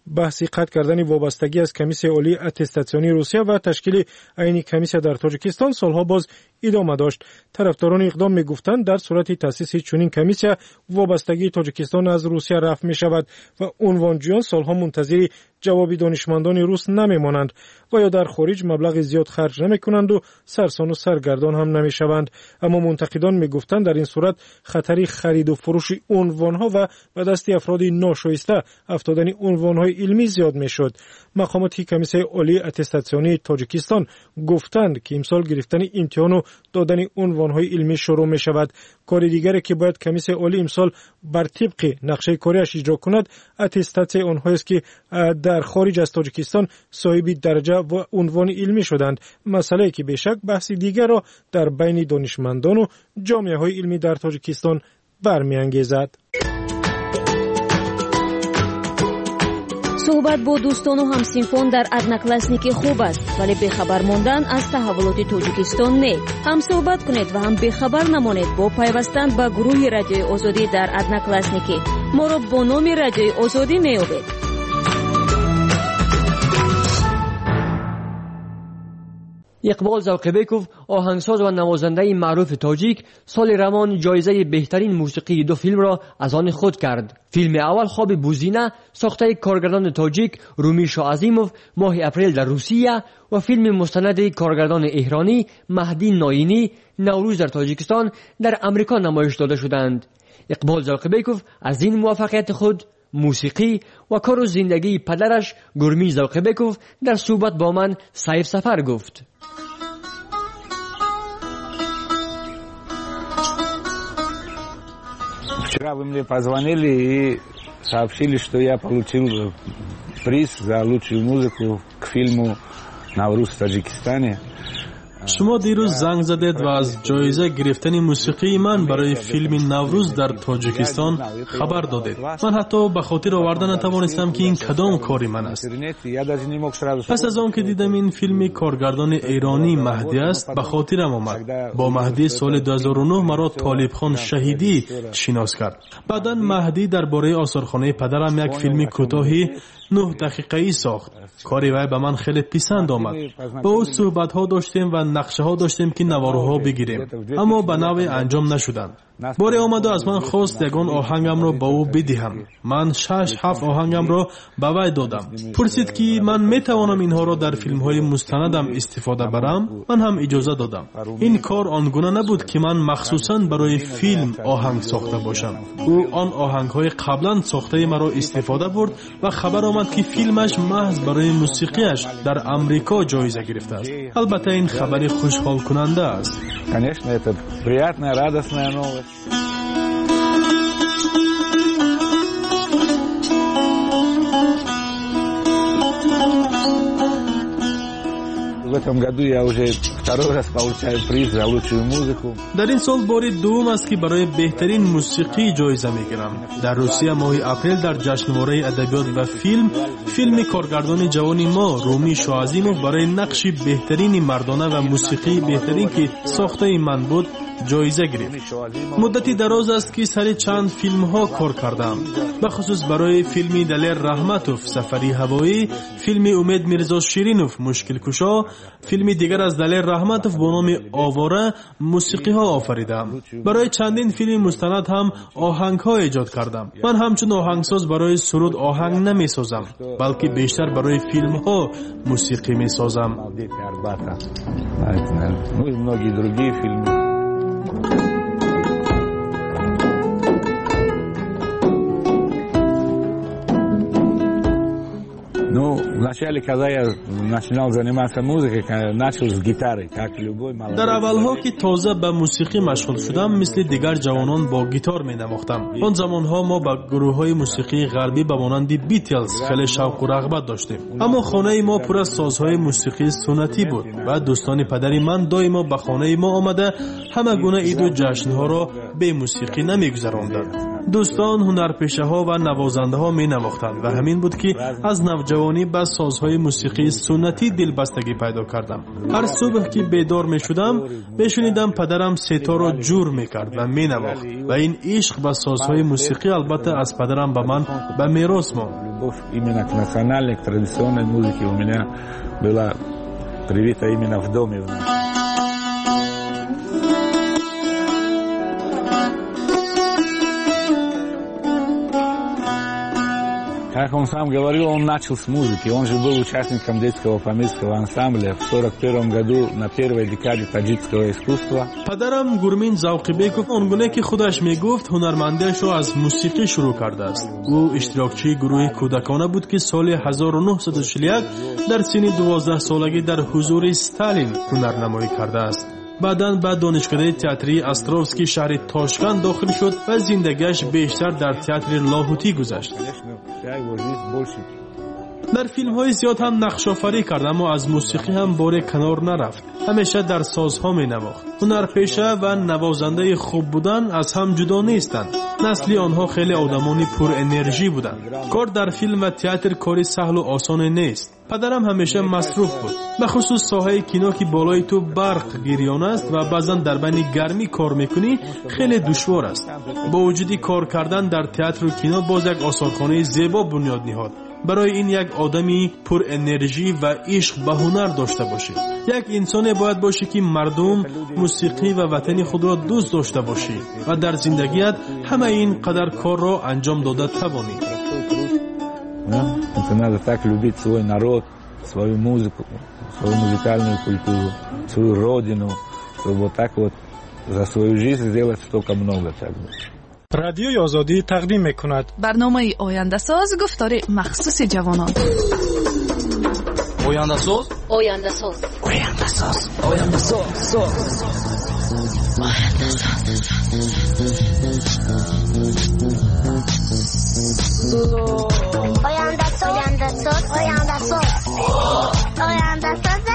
بحث قطع کردن وابستگی از کمیسیون عالی اتستاسیونی روسیه و تشکیل عین کمیسیون در تاجیکستان سالها باز ادامه داشت. طرفداران اقدام میگفتند در صورت تأسیس چنین کمیسیون وابستگی تاجیکستان از روسیه رفع می شود و عنوانجویان سالها منتظر جواب دانشمندان روس نمیمانند و یا در خارج مبلغ زیاد خرج نمی کنند و سرسان و سرگردان هم نمی شوند. اما منتقدان می گفتند در این صورت خطری خرید و فروش عنوانها و به دست افراد ناشایسته افتادن عنوانهای علمی زیاد می شد. مقامات کمیسیون عالی اتستاسیونی تاجیکستان گفتند که امسال گرفتن امتحان و دادن عنوانهای علمی شروع می شود. کار دیگری که باید کمیسیون عالی امسال بر طبق نقشه کاریش اجرا کند اتستاسیون آنهایی است که در خارج از تاجیکستان صاحب درجه و عنوان علمی شدند، مسئله که بیشک بحث دیگر را در بین دانشمندان و جامعه های علمی در تاجیکستان برمیانگیزد. صحبت با دوستان و همسینفان در ادناکلاسنیکی خوب است، ولی بخبر ماندن از تحولات تاجیکستان نه. هم صحبت کنید و هم بخبر نمانید با پیوستن به گروه رادیوی آزادی در ادناکلاسنیکی. ما را با نام رادیوی آزادی میابید. اقبال زوقبیکوف آهنگساز و نوازنده معروف تاجیک سال رمان جایزه بهترین موسیقی دو فیلم را از آن خود کرد. فیلم اول خواب بوزینه ساخته کارگردان تاجیک رومی شاه عظیموف ماه اپریل در روسیه و فیلم مستند کارگردان ایرانی مهدی ناینی نوروز در تاجیکستان در امریکا نمایش داده شدند. اقبال زوقبیکوف از این موفقیت خود، موسیقی و کار و زندگی پدرش گرمی زوقبیکوف در صحبت با من سیف سفر گفت. Вчера вы мне позвонили и сообщили, что я получил приз за лучшую музыку к фильму «Навруз в Таджикистане». شما دیروز زنگ زدید و از جایزه گرفتن موسیقی من برای فیلم نوروز در تاجیکستان خبر دادید. من حتی به خاطر آوردن نتوانستم که این کدام کاری من است. پس از آن که دیدم این فیلم کارگردان ایرانی مهدی است به خاطرم آمد. با مهدی سال دو هزار و نه مرا طالب خان شهیدی شناس کرد. بعدا مهدی درباره آثارخانه پدرم یک فیلم کوتاهی نه دقیقه‌ای ساخت. کاری وی به من خیلی پسند آمد. با او صحبت ها داشتیم و نقشه ها داشتیم که نواروها بگیریم، اما به نوع انجام نشدند. باری آمد و از من خواست یگان آهنگم را با او بدهم. من شش هفت آهنگم را به وی دادم. پرسید که من میتوانم اینها را در فیلم های مستندم استفاده برم. من هم اجازه دادم. این کار آنگونه نبود که من مخصوصا برای فیلم آهنگ ساخته باشم. او آن آهنگ های قبلا ساخته مرا استفاده برد و خبر آمد که فیلمش محض برای موسیقیش در امریکا جایزه گرفته است. البته این خبری خوشحال کننده است. Конечно, это приятная, радостная новость. В этом году я уже второй раз получаю приз за лучшую музыку. در این سال بار دوم است که برای بهترین موسیقی جایزه میگیرم. در روسیه ماه اپریل در جشنواره ادبیات و فیلم فیلم کارگردان جوان ما رومی شاه عظیموف برای نقش بهترین مردانه و موسیقی بهترین که ساخته من بود جایزه گرفت. مدتی دراز است که سر چند فیلم ها کار کردم، به خصوص برای فیلم دلیر رحمتوف سفری هوایی، فیلم امید میرزا شیرینوف مشکل کشا، فیلم دیگر از دلیر رحمتوف با نام آواره موسیقی ها آفریدم. برای چندین فیلم مستند هم آهنگ ها ایجاد کردم. من همچون آهنگساز برای سرود آهنگ نمی سازم، بلکه بیشتر برای فیلم ها موسیقی می سازم. Ну, вначале, когда я начинал заниматься музыкой, начал с гитары, как любой молодой. در اولها که تازه به موسیقی مشغول شدم مثل دیگر جوانان با گیتار می نواختم. آن زمانها ما با گروه های موسیقی غربی به مانند بیتلز خیلی شوق و رغبت داشتیم، اما خانه ما پر از سازهای موسیقی سنتی بود و دوستان پدری من دائما به خانه ما آمده همه گونه عید و جشنها را به موسیقی نمیگذراندند. دوستان هنرپیشه‌ها و نوازنده‌ها می‌نواختند و همین بود که از نوجوانی به سازهای موسیقی سنتی دلبستگی پیدا کردم. هر صبح که بیدار می‌شدم می‌شنیدم پدرم سیتار را جور می‌کرد و می‌نواخت و این عشق به سازهای موسیقی البته از پدرم به من به میراث ماند. Именно к национальной, к традиционной музыке у меня была привита именно в доме. Как он сам говорил, он начал с музыки. Он же был участником детского фамильского ансамбля в сорок первом году на первой декаде таджикского искусства. پدرم گورمین زاوقیبکوف آنگونه که خودش میگفت هنرمندیش را از موسیقی شروع کرده است. او اشتراکچی گروه کودکانه بود که سال هزار و نهصد و چهل و یک در سن دوازده سالگی در حضور استالین هنرنمایی کرده است. بعداً به دانشکده تئاتری استروفسکی شهر تاشکند داخل شد و زندگیش بیشتر در تئاتر لاهوتی گذشت. در فیلم های زیاد هم نقش آفری کرد اما از موسیقی هم باره کنار نرفت. همیشه در سازها می نواخت. هنرپیشه و نوازنده خوب بودن از هم جدا نیستند. نسلی آنها خیلی آدمانی پر انرژی بودند. کار در فیلم و تئاتر کاری سهل و آسان نیست. پدرم همیشه مصروف بود، به خصوص ساحه کینو که بالای تو برق گریان است و بعضا در بین گرمی کار میکنی خیلی دشوار است. با وجودی کار کردن در تئاتر و کینو باز یک آثارخانه زیبا بنیاد نهاد. برای این یک آدمی پر انرژی و عشق به هنر داشته باشه. یک انسان باید باشه که مردم، موسیقی و وطن خود را دوست داشته باشه و در زندگیت همه این قدر کار را انجام داده توانی. Это надо так любить свой народ, свою музыку, свою музыкальную культуру, свою родину, чтобы вот так вот за свою жизнь сделать столько много. رادیوی آزادی تقدیم میکند برنامه آینده ساز گفتار مخصوص جوانان. آینده ساز آینده ساز آینده ساز آینده ساز ساز آینده ساز آینده ساز آینده ساز آینده ساز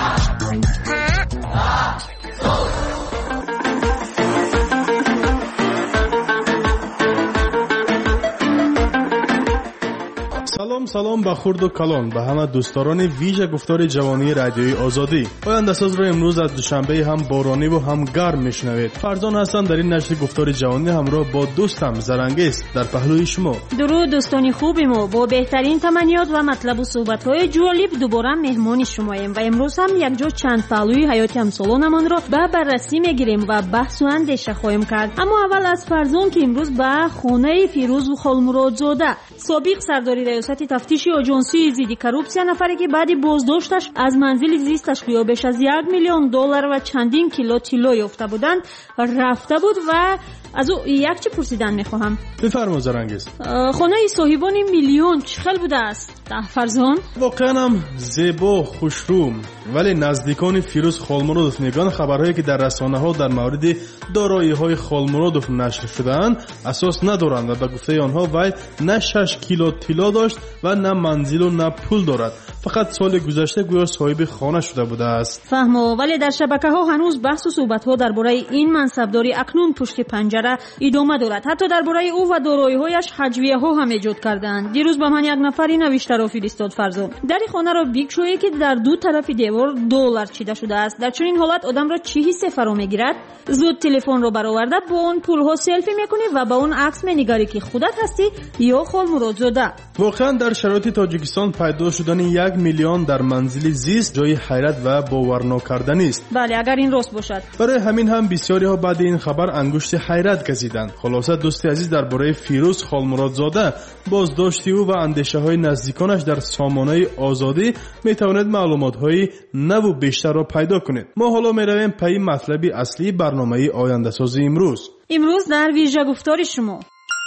سلام سلام به خرد و کلان به همه دوستداران ویژه گفتار جوانی رادیوی آزادی. آینده ساز را امروز از دوشنبه هم بارانی و هم گرم میشنوید. فرزان هستم در این نشر گفتار جوانی همراه با دوستم زرنگیز در پهلوی شما. درود دوستان خوبی ما، با بهترین تمنیات و مطلب و صحبت‌های جالب دوباره مهمان شماییم و امروز هم یک جا چند پهلوی حیات همسالانمان را به بررسی میگیریم و بحث و اندیشه خواهیم کرد. اما اول از فرزان که امروز به خانه فیروز خالمرادزاده سابق سرداری ریاست تفتیش آژانسی ضد کروپسیا نفری که بعد بازداشتش از منزل زیستش که بیش از یک میلیون دلار و چندین کیلو طلا یافته بودند رفته بود و از او یک چی پرسیدن میخواهم. بفرما زرنگیز. خانه صاحبان میلیون چخل بوده است فرزان؟ واقعا هم زیبا خوشروم، ولی نزدیکان فیروز خالمرادوف میگن خبرهایی که در رسانه ها در مورد دارایی های خالمرادوف نشر شده‌اند اساس ندارند و به گفته آنها وی نه شش کیلو طلا داشت و نه منزل و نه پول دارد. فقط سال گذشته گویا صاحب خانه شده بوده است. فهمو، ولی در شبکه ها هنوز بحث و صحبت ها درباره این منصبداری اکنون پشت پنجره ادامه دارد. حتی درباره او و دارایی هایش هجویه ها هم ایجاد کردند. دیروز به من یک نفری نوشته را فرستاد فرزان. در خانه را بگشایی که در دو طرف دیوار دلار چیده شده است. در چنین حالت آدم را چه حسی فرا میگیرد؟ زود تلفن را برآورده با اون پول ها سلفی میکنی و با اون عکس می‌نگاری که خودت هستی یا خالمرادزاده. واقعا در شرایط تاجیکستان پیدا شدن یک میلیون در منزل زیست جای حیرت و باور نکردنی است. بله، اگر این راست باشد. برای همین هم بسیاری ها بعد این خبر انگشت حیرت گزیدند. خلاصه دوستی عزیز درباره فیروز خالمرادزاده بازداشت او و اندیشه های نزدیکانش در سامانه آزادی میتواند معلومات های نو و بیشتر را پیدا کنید. ما حالا میرویم پی مطلب اصلی برنامه آینده ساز امروز. امروز در ویژه گفتار شما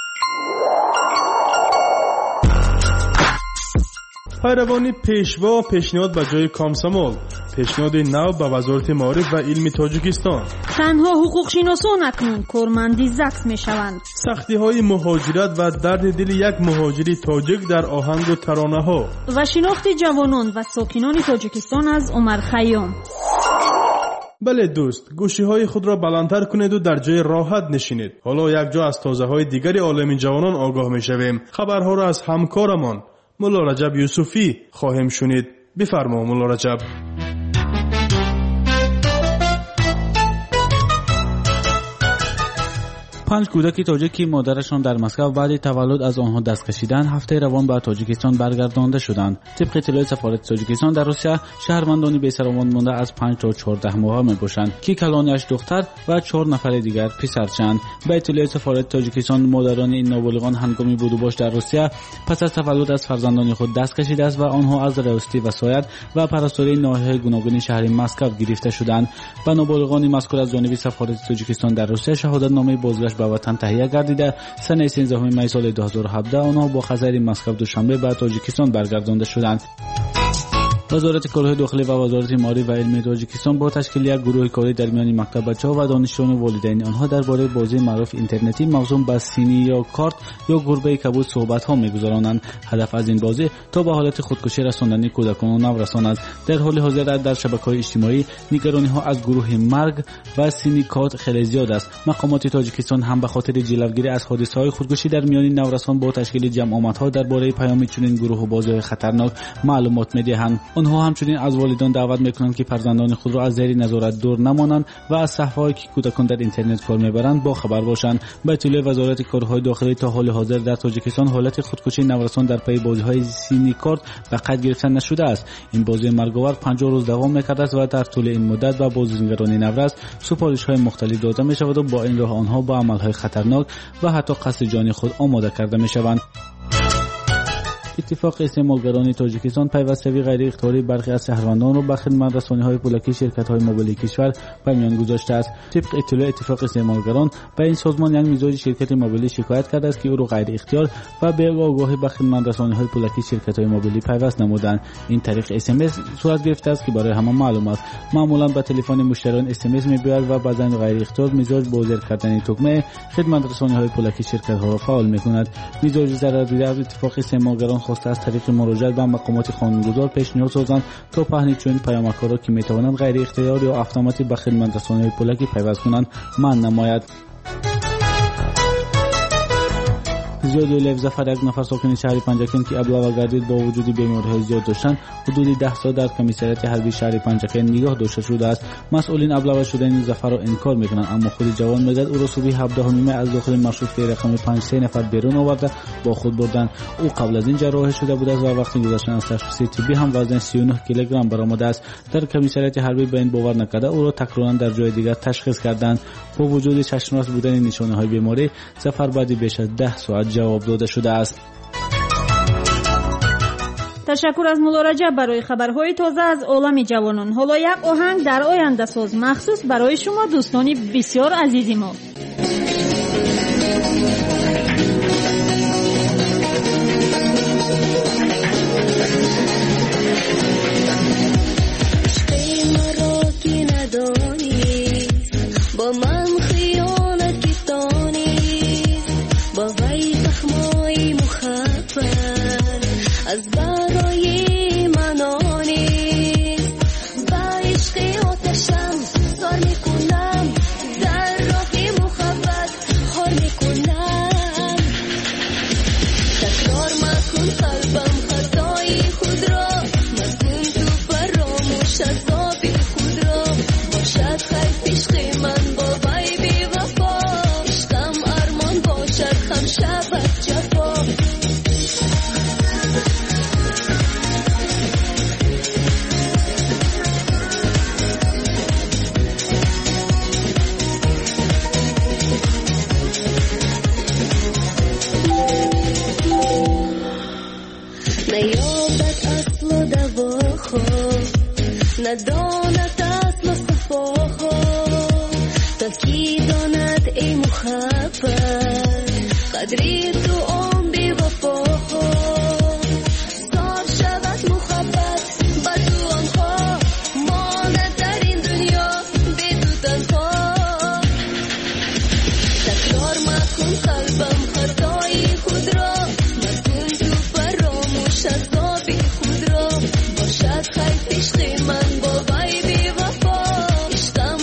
پیروانی پیشوا پیشنهاد به جای کامسامول، پیشنهاد نو به وزارت معارف و علم تاجیکستان. تنها حقوق شناسان اکنون کارمندی زکس می شوند. سختی های مهاجرت و درد دل یک مهاجری تاجیک در آهنگ و ترانه ها و شناخت جوانان و ساکنان تاجیکستان از عمر خیام. بله دوست، گوشی های خود را بلندتر کنید و در جای راحت نشینید. حالا یک جا از تازه های دیگری عالم جوانان آگاه می شویم. خبرها را از همکارمان مولا رجب یوسفی خواهیم شنید. بفرما مولا رجب. پنج کودک تاجیکی مادرشان در مسکو بعد تولد از آنها دست کشیدن هفته روان به تاجیکستان برگردانده شدند. طبق اطلاع سفارت تاجیکستان در روسیه، شهروندانی بی‌سروان مانده از پنج تا چهارده ماهه میباشند که کلانش دختر و چهار نفر دیگر پسرچند. به اطلاع سفارت تاجیکستان، مادران این نابالغان هنگامی بود و باش در روسیه پس از تولد از فرزندان خود دست کشیده است و آنها از راستی وصایت و پرستاری ناحیه گوناگون شهر مسکو گرفته شدند. به نابالغان مذکور از جانب سفارت تاجیکستان در روسیه شهادت نامه بازگشت به وطن تهیه گردیده. سنه سیزدهم می سال دو هزار و هفده آنها با خزر مسکو دوشنبه به تاجیکستان برگردانده شدند. وزارت کارهای داخلی و وزارت مالی و علمی تاجیکستان با تشکیل یک گروه کاری در میان مکتب بچه‌ها و دانشجویان و والدین آنها درباره بازی معروف اینترنتی موسوم به سینی یا کارت یا گربه کبود صحبت‌ها می‌گذرانند. هدف از این بازی تا به حالت خودکشی رساندن کودکان نو رساند. در حال حاضر در شبکه‌های اجتماعی نگرانی‌ها از گروه مرگ و سینی کارت خیلی زیاد است. مقامات تاجیکستان هم به خاطر جلوگیری از حادثه‌های خودکشی در میان نورسان با تشکیل جمع‌آمدها درباره پیام چنین گروه و بازی‌های خطرناک معلومات می‌دهند. آنها همچنین از والدان دعوت میکنند که فرزندان خود را از زیر نظارت دور نمانند و از صحنه‌هایی که کودکان در اینترنت کار میبرند با خبر باشند. به اطلاع وزارت کارهای داخلی، تا حال حاضر در تاجیکستان حالت خودکشی نورسان در پی بازی‌های سینی کارت به قید گرفتن نشده است. این بازی مرگاور پنجاه روز دوام می‌کرده است و در طول این مدت به بازیگران نورس سفارش‌های مختلف داده می‌شود و با این راه آنها با عمل‌های خطرناک و حتی قصد جان خود آماده کرده می‌شوند. اتفاق استعمارگران تاجیکستان پیوستگی غیر اختیاری برخی از شهروندان را به خدمت رسانی‌های پولکی شرکت‌های موبیلی کشور به میان گذاشته است. طبق اطلاع اتفاق استعمارگران، به این سازمان یک میزبان شرکت موبیلی شکایت کرده است که او را غیر اختیار و به آگاهی به خدمت رسانی‌های پولکی شرکت‌های موبیلی پیوست نمودند. این طریق اس ام اس صورت گرفته است که برای همه معلوم است. معمولاً به تلفن مشتریان اس ام اس می‌آید و بعضاً غیر اختیار مزاج با زیر کردن تکمه خدمت رسانی‌های پولکی شرکت‌ها را فعال می‌کند. مزاج ضرر دیده از اتفاق استعمارگران خواسته از طریق مراجعه به مقامات قانونگذار پیشنهاد سازند تا پهن چنین پیامک‌ها را که می‌توانند غیر اختیاری یا اتوماتیک به خدمت رسانی‌های پولکی پیوست کنند منع نماید. زیاد لیف ظفر، یک نفر ساکن شهر پنجکن که ابلاغ گردید با وجود بیماری‌های زیاد داشتن، حدود ده سال در کمیسریات حربی شهر پنجکن نگاه داشته شده است. مسئولین ابلاغ شدن ظفر را انکار می‌کنند، اما خود جوان می‌گوید او را صبح هفدهم می از داخل مشروطه رقم پنج سه نفر بیرون آورده با خود بردند. او قبل از این جراحی شده بود است و وقتی گذشتن از تشخیص طبی هم وزن سی و نه کیلوگرم برآمده است. در کمیسریات حربی به این باور نکرده او را تکرارا در جای دیگر تشخیص کردند. با وجود چشم‌راست بودن نشانه‌های بیماری، ظفر بعد بیش از ده ساعت جواب داده شده است. تشکر از مولا رجب برای خبرهای تازه از عالم جوانان. حالا یک آهنگ در آینده ساز مخصوص برای شما دوستانی بسیار عزیزی ما. نداند اصل صفاها تاکی داند ای محبت قدری تو آن بی وفاها زار شود محبت با تو آنها ماند در این دنیا بی تو تنها تکرار مکن قلبم خطای خود را مکن تو فراموش از آبی خود را باشد خیلی عشق من با بای بی وفا عشقم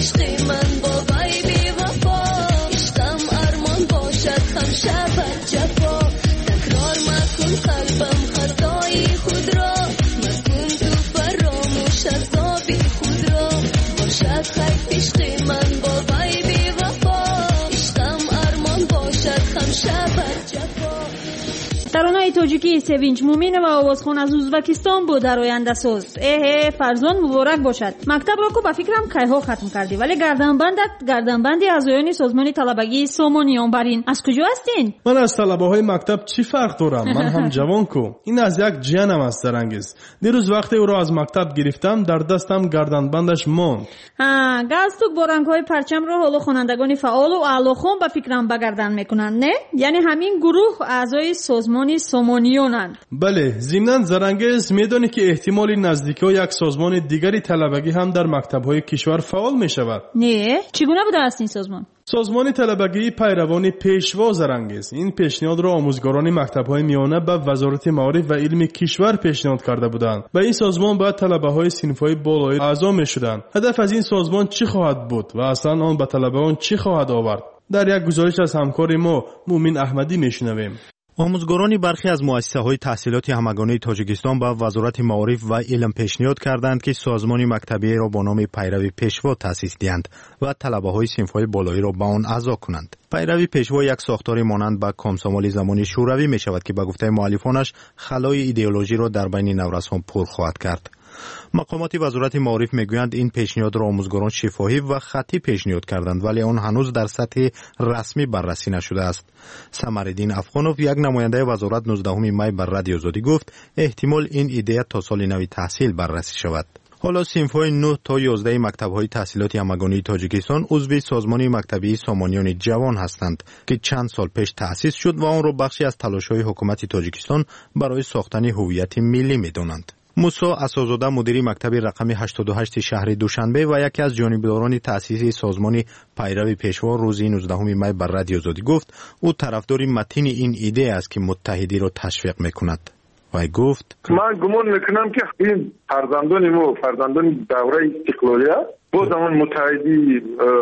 عشق من با وی بی وفا عشقم ارمان باشد همشه جفا تکرار مکن قلبم خطای خود را مکن تو فراموش عذابی خود را باشد خیف عشق من با وی بی وفا عشقم ارمان باشد همشه جفا. ترانه‌ی تاجیکی سوینچ مومین و آوازخوان از ازبکستان بود در آینده ساز. اه فرزان مبارک باشد. مکتب را کو به فکرم کیها ختم کردی ولی گردنبندت گردنبندی اعضایان سازمان طلبگی سامانیان برین. از کجا هستین؟ من از طلبه‌های مکتب چی فرق دارم؟ من هم جوان کو. این از یک جنم است درانگیز. دیروز وقتی او را از مکتب گرفتم در دستم گردنبندش ماند. ها گالستوک با رنگ‌های پرچم را حالا خوانندگان فعال و اعلاخوان به فکرم بگردن میکنند نه؟ یعنی همین گروه اعضای سازمان سامانیونند. بله، ضمناً زرنگیز میدانی که احتمال نزدیکی یک سازمان دیگری طلبگی هم در مکتب‌های کشور فعال می شود. نه، چگونه بوده است این سازمان؟ سازمان طلبگی پیروان پیشوا زرنگیز این پیشنهاد را آموزگاران مکتب‌های میانه به وزارت معارف و علم کشور پیشنهاد کرده بودند و این سازمان باید طلبه‌های صنف‌های بالایی اعضا می‌شدند. هدف از این سازمان چی خواهد بود و اصلا آن به طلبه‌ان چی خواهد آورد؟ در یک گزارش از همکار ما مومن احمدی میشنویم. آموزگاران برخی از مؤسسه‌های تحصیلاتی همگانی تاجیکستان به وزارت معارف و علم پیشنهاد کردند که سازمان مکتبی را با نام پیروی پیشوا تأسیس دهند و طلبه‌های صنف‌های بالایی را به آن اعضا کنند. پیروی پیشوا یک ساختاری مانند به کامسامال زمانی شوروی می شود که به گفته مؤلفانش خلای ایدئولوژی را در بین نورسان پر خواهد کرد. مقامات وزارت معارف میگویند این پیشنهاد را آموزگاران شفاهی و خطی پیشنهاد کردند ولی آن هنوز در سطح رسمی بررسی نشده است. سمرالدین افغانوف یک نماینده وزارت نوزدهم می بر رادیو آزادی گفت احتمال این ایده تا سال نو تحصیل بررسی شود. حالا صنف‌های نه تا یازده مکتب‌های تحصیلاتی همگانی تاجیکستان عضو سازمان مکتبی سامانیان جوان هستند که چند سال پیش تأسیس شد و آن را بخشی از تلاش‌های حکومت تاجیکستان برای ساختن هویت ملی می‌دانند. موسی اساس‌زاده مدیر مکتب رقم هشتاد و هشت شهر دوشنبه و یکی از جانبداران تأسیس سازمان پیروی پیشوا روز نوزدهم می بر رادیو آزادی گفت او طرفدار متین این ایده است که متحدی را تشویق می‌کند. و گفت من گمان میکنم که این فرزندان ما فرزندان دوره استقلالیت با زمان متحدی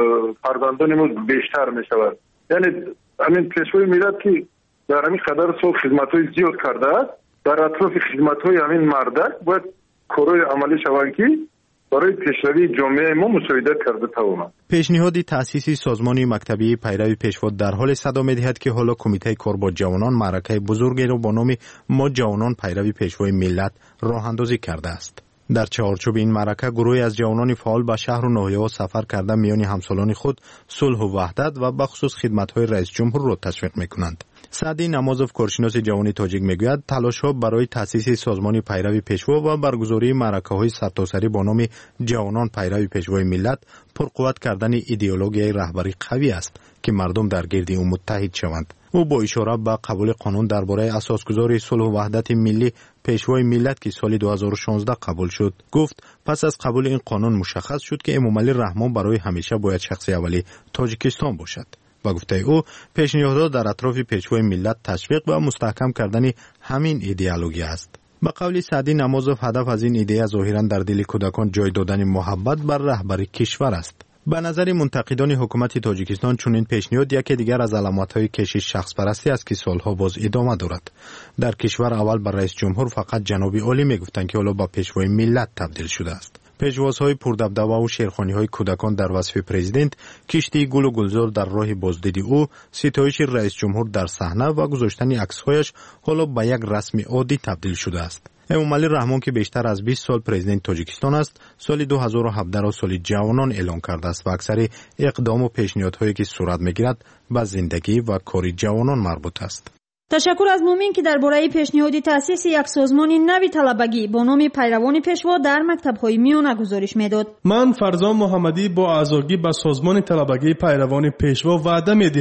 فرزندان ما بیشتر میشود. یعنی همین پیشوای ملت که در همین قدر سال خدمت‌های زیاد کرده است در اطراف خدمت‌های همین مردک باید کارهای عملی شوند که برای پیشروی جامعه ما مساعدت کرده تواند. پیشنهاد تأسیس سازمان مکتبی پیروی پیشوا در حال صدا می‌دهد که حالا کمیته کار با جوانان معرکه بزرگی را با نام ما جوانان پیروی پیشوای ملت راه اندازی کرده است. در چارچوب این معرکه گروهی از جوانان فعال به شهر و ناحیه‌ها سفر کرده میان همسالان خود صلح و وحدت و بخصوص خدمت‌های رئیس جمهور را تشویق می‌کنند. سعدی نمازوف کارشناس جوانی تاجیک میگوید تلاش‌ها برای تأسیس سازمان پیروی پیشوا و برگزاری معرکه‌های سرتاسری با نام جوانان پیروی پیشوای ملت پرقوت کردن ایدئولوژی رهبری قوی است که مردم در گرد او متحد شوند. او با اشاره به قبول قانون درباره اساسگذاری صلح و وحدت ملی پیشوای ملت که سال دو هزار و شانزده قبول شد گفت پس از قبول این قانون مشخص شد که امامعلی رحمان برای همیشه باید شخص اولی تاجیکستان باشد. و گفته او پیشنهادات در اطراف پیشوای ملت تشویق و مستحکم کردن همین ایدئولوژی است. به قول سعدی نمازوف هدف از این ایده ظاهرا در دل کودکان جای دادن محبت بر رهبری کشور است. به نظر منتقدان حکومت تاجیکستان چنین پیشنهاد یکی دیگر از علامت‌های کشش شخص پرستی است که سالها باز ادامه دارد. در کشور اول بر رئیس جمهور فقط جناب عالی میگفتند که حالا با پیشوای ملت تبدیل شده است. پیشوازهای پردبدبه و شیرخوانی‌های کودکان در وصف پرزیدنت، کشتی گل و گلزار در راه بازدیدی او، ستایش رئیس جمهور در صحنه و گذاشتن عکس‌هایش حالا به یک رسم عادی تبدیل شده است. امامعلی رحمان که بیشتر از بیست سال پرزیدنت تاجیکستان است، سال دو هزار و هفده را سال جوانان اعلام کرده است و اکثر اقدام و پیشنهادهایی که صورت می‌گیرد به زندگی و کار جوانان مربوط است. تشکر از مومین که درباره پیشنهاد تأسیس یک سازمان نوی طلبگی با نام پیروان پیشوا در مکتب‌های میانه گزارش میداد. من فرزان محمدی با اعضاگی به سازمان طلبگی پیروان پیشوا وعده میدهم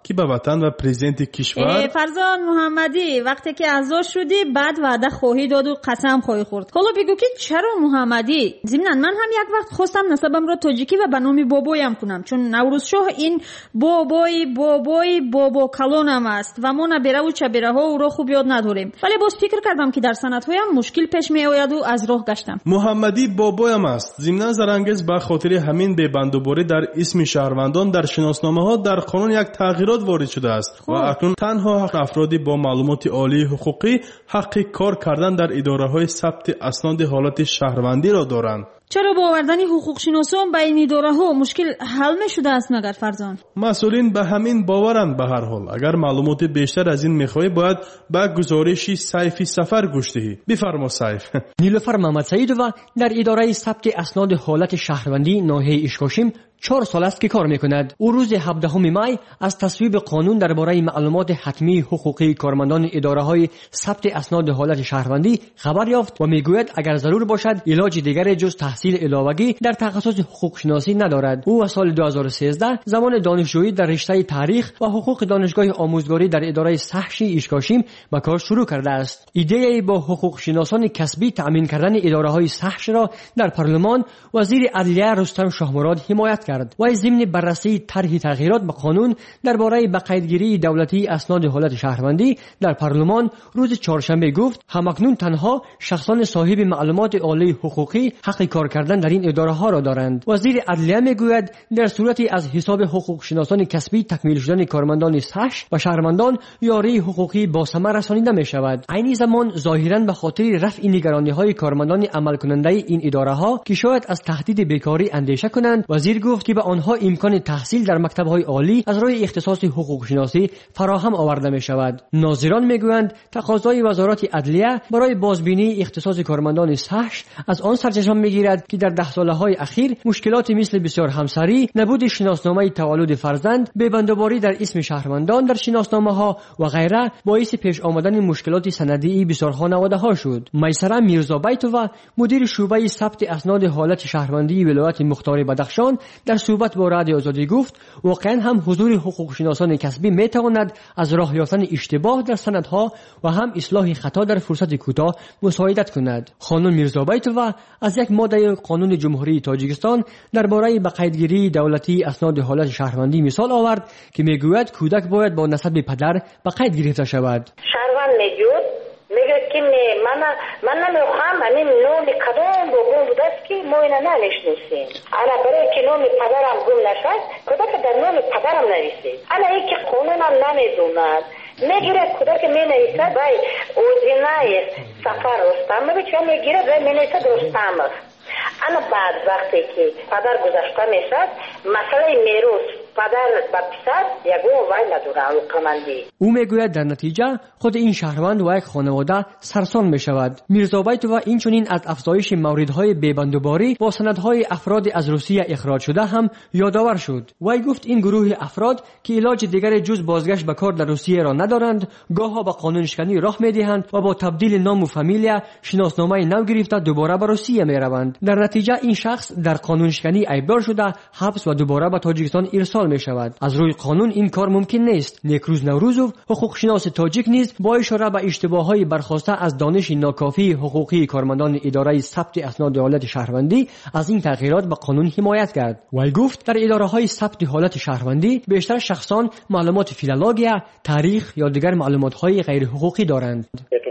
که به وطن و پرزیدنت کشور فرزان محمدی وقتی که اعضا شدی بعد وعده خواهی داد و قسم خواهی خورد. حالا بگو که چرا محمدی؟ ضمناً من هم یک وقت خواستم نسبم را تاجیکی و به نام بابایم کنم، چون نوروز شاه این بابای بابای بابا کلونم است و ما نبیره و چبیره ها او را خوب یاد نداریم، ولی باز فکر کردم که در سندهایم مشکل پیش می آید و از راه گشتم. محمدی بابایم است. ضمناً زرانگیز به خاطر همین ببندوباری در اسم شهروندان در شناسنامه ها در قانون یک تغییرات وارد شده است خوب. و اکنون تنها افرادی با معلومات عالی حقوقی حق کار کردن در اداره های ثبت اسناد حالت شهروندی را دارند. چرا با آوردن حقوق شناسان به این اداره ها مشکل حل می شده است مگر فرزان؟ مسئولین به همین باورند. به هر حال اگر معلومات بیشتر از این میخواهی باید به گزارش سیف سفر گوش دهی. بفرما سیف. نیلوفر محمد سعیدووا در اداره ثبت اسناد حالت شهروندی ناحیه اشکاشم چهار سال است که کار میکند. او روز هفدهم می از تصویب قانون درباره معلومات حتمی حقوقی کارمندان اداره های ثبت اسناد حالت شهروندی خبر یافت و میگوید اگر ضرور باشد علاج دیگر جز تحصیل علاوگی در تخصص حقوق شناسی ندارد. او از سال دو هزار و سیزده زمان دانشجویی در رشته تاریخ و حقوق دانشگاه آموزگاری در اداره سحش اشکاشم به کار شروع کرده است. ایده با حقوق شناسان کسبی تأمین کردن اداره های سحش را در پارلمان وزیر عدلیه رستم شاهمراد حمایت کرد و ضمن بررسی طرح تغییرات به قانون درباره بقیدگیری دولتی اسناد حالت شهروندی در پارلمان روز چهارشنبه گفت همکنون تنها شخصان صاحب معلومات عالی حقوقی حق کار کردن در این اداره ها را دارند. وزیر عدلیه میگوید در صورتی از حساب حقوق شناسان کسبی تکمیل شدن کارمندان سحش و شهروندان یاری حقوقی با ثمر رسانیده می شود. عین زمان ظاهرا به خاطر رفع نگرانی های کارمندان عمل کننده این اداره ها که شاید از تهدید بیکاری اندیشه کنند، وزیر گفت که به آنها امکان تحصیل در مکتب‌های عالی از روی اختصاص حقوق شناسی فراهم آورده می شود. ناظران میگویند تقاضای وزارت عدلیه برای بازبینی اختصاص کارمندان سحش از آن سرچشمه میگیرد که در ده سالهای اخیر مشکلات مثل بسیار همسری، نبود شناسنامه تولد فرزند، ببندوباری در اسم شهروندان در شناسنامه ها و غیره باعث پیش آمدن مشکلات سندی بسیار خانواده ها شد. میسره میرزابیتووا مدیر شعبه ثبت اسناد حالت شهروندی ولایت مختار بدخشان در صحبت با رادیو آزادی گفت واقعا هم حضور حقوق شناسان کسبی میتواند از راه یافتن اشتباه در سندها و هم اصلاح خطا در فرصت کوتاه مساعدت کند. خانم میرزابیتووا از یک ماده قانون جمهوری تاجیکستان درباره بقیدگیری دولتی اسناد حالت شهروندی مثال آورد که میگوید کودک باید با نسب پدر به قید گرفته شود. شهروند میگوید میگه که من من نمیخوام همین نام کدام رو گم بوده است که ما اینا نمیشناسیم. انا برای که نام پدرم گم نشد کودک در نام پدرم نویسید. انا این که قانونم نمیدوند میگیره کودک می نویسد بای اوزینای سفر رستم بچه میگیره و می نویسد رستم. انا بعد وقتی که پدر گذشته میشد مسئله میراث پدر با پسر یگو وای نداره علاقمندی. او میگوید در نتیجه خود این شهروند و یک خانواده سرسان میشود. میرزابیتووا اینچنین از افزایش موردهای ببندوباری با سندهای افراد از روسیه اخراج شده هم یادآور شد. وی گفت این گروه افراد که علاج دیگر جز بازگشت به کار در روسیه را ندارند گاهی به قانون شکنی راه میدهند و با تبدیل نام و فامیلیا شناسنامه نو گرفته دوباره به روسیه میروند. در نتیجه این شخص در قانون شکنی ایبدار شده حبس و دوباره به تاجیکستان ارسال می شود. از روی قانون این کار ممکن نیست. نیکروز نوروزوف حقوق شناس تاجیک نیز با اشاره به اشتباهات برخاسته از دانش ناکافی حقوقی کارمندان اداره ثبت اسناد حالت شهروندی از این تغییرات به قانون حمایت کرد. وی گفت در اداره های ثبت حالت شهروندی بیشتر شخصان معلومات فیلولوژیا، تاریخ یا دیگر معلومات های غیر حقوقی دارند.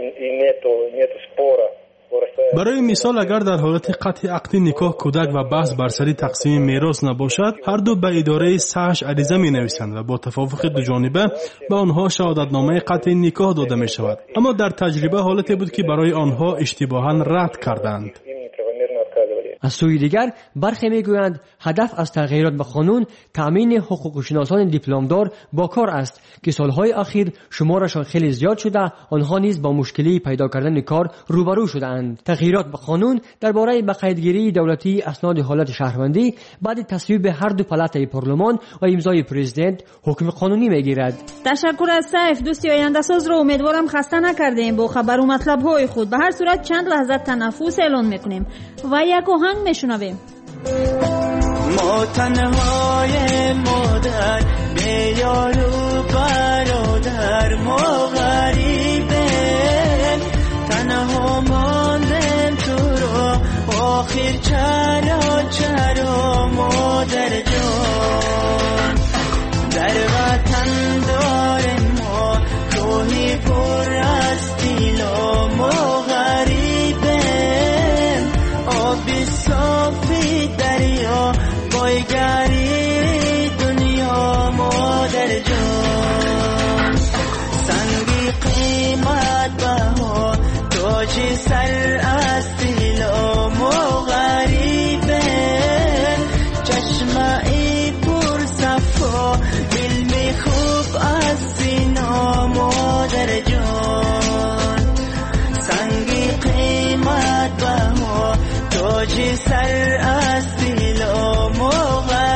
برای مثال اگر در حالت قطع عقد نکاح کودک و بحث بر سر تقسیم میراث نباشد هر دو به اداره سحش عریضه می نویسند و با توافق دو جانبه به آنها شهادتنامه قطع نکاح داده می شود. اما در تجربه حالتی بود که برای آنها اشتباها رد کردند. از سوی دیگر برخی میگویند هدف از تغییرات به قانون تأمین حقوق شناسان دیپلمدار با کار است که سالهای اخیر شمارشان خیلی زیاد شده آنها نیز با مشکلی پیدا کردن کار روبرو شدهاند. تغییرات به قانون درباره بقیدگیری دولتی اسناد حالت شهروندی بعد تصویب هر دو پالات پارلمان و امضای پرزیدنت حکم قانونی میگیرد. تشکر از سیف. دوستی آینده ساز رو امیدوارم خسته نکردیم با خبر و مطلب های خود. به هر صورت چند لحظه تنفس اعلان میکنیم و یک آهنگ میشنویم. ما تنهای مادر به یارو برادر ما غریبیم تنها ماندیم تو رو آخر چرا چرا مادر جان در وطن داریم ما روحی پر از دیلا ما غریبیم آبی صافی دریا بایگری دنیا مادر جان سنگی قیمت بها تاجی سر از دیلا ما غریبیم چشمه پر صفا علمی خوب از سینا مادر جان سنگی قیمت بها تاجی سر از دیلا ما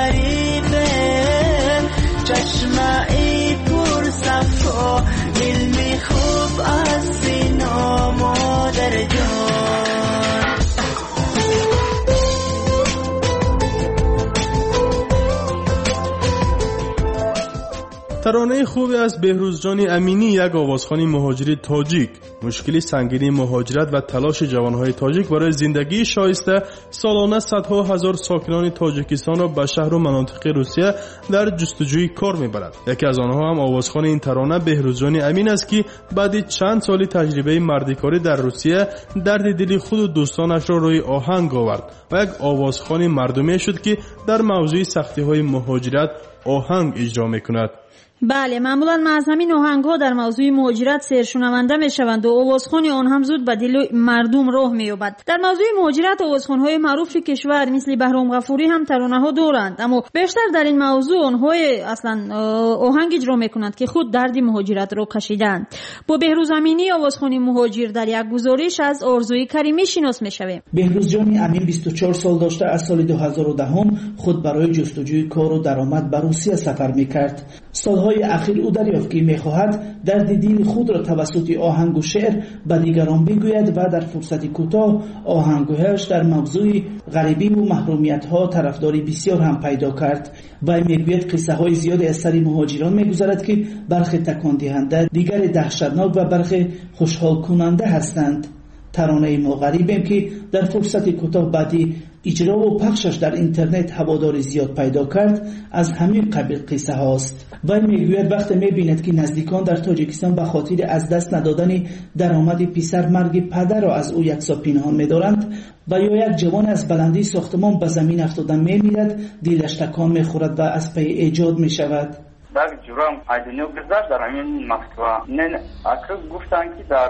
غریبیم چشمه پر صفا علمی خوب از سینا مادر جان ترانه خوبی از بهروزجان امینی، یک آوازخوان مهاجری تاجیک. مشکلی سنگینی مهاجرت و تلاش جوانهای تاجیک برای زندگی شایسته سالانه صدها هزار ساکنان تاجیکستان را به شهر و مناطق روسیه در جستجوی کار میبرد. یکی از آنها هم آوازخوان این ترانه بهروزجان امین است که بعد چند سالی تجربه مردیکاری در روسیه درد دلی خود و دوستانش را روی آهنگ آورد و یک آوازخوان مردمی شد که در موضوع سختی‌های مهاجرت آهنگ اجرا میکند. بله، معمولا ما از همین آهنگ‌ها در موضوع مهاجرت سرشنونده میشوند و آوازخوان آن هم زود به دل مردم راه مییابد. در موضوع مهاجرت آوازخوان‌های معروف کشور مثل بهرام غفوری هم ترانه‌ها دارند، اما بیشتر در این موضوع آنهای اصلا آهنگ اجرا میکنند که خود درد مهاجرت را کشیدند. با بهروز امینی آوازخوان مهاجر در یک گزارش از آرزوی کریمی شناس میشویم. بهروز جان امین بیست و چهار سال داشته از سال دو هزار و ده خود برای جستجوی کار و درآمد به روسیه سفر میکرد. سالهای اخیر او دریافت که میخواهد درد دل خود را توسط آهنگ و شعر به دیگران بگوید و در فرصت کوتاه آهنگهایش در موضوع غریبی و محرومیت ها طرفداری بسیار هم پیدا کرد. و میگوید قصه های زیادی از سر مهاجران میگذرد که برخی تکان دهنده، دیگر دهشتناک و برخی خوشحال کننده هستند. ترانه ما غریبیم که در فرصت کوتاه بعدی اجرا و پخشش در اینترنت هواداری زیاد پیدا کرد، از همین قبیل قصه هاست. و میگوید وقتی میبیند که نزدیکان در تاجیکستان به خاطر از دست ندادن درآمد پسر مرگ پدر را از او یکسا پنهان می‌دارند و یا یک جوان از بلندی ساختمان به زمین افتاده میمیرد، دلش تکان میخورد و از پی ایجاد میشود. در جرم ایدنیو گذشت در همین مکتبه نه اکر گفتن که در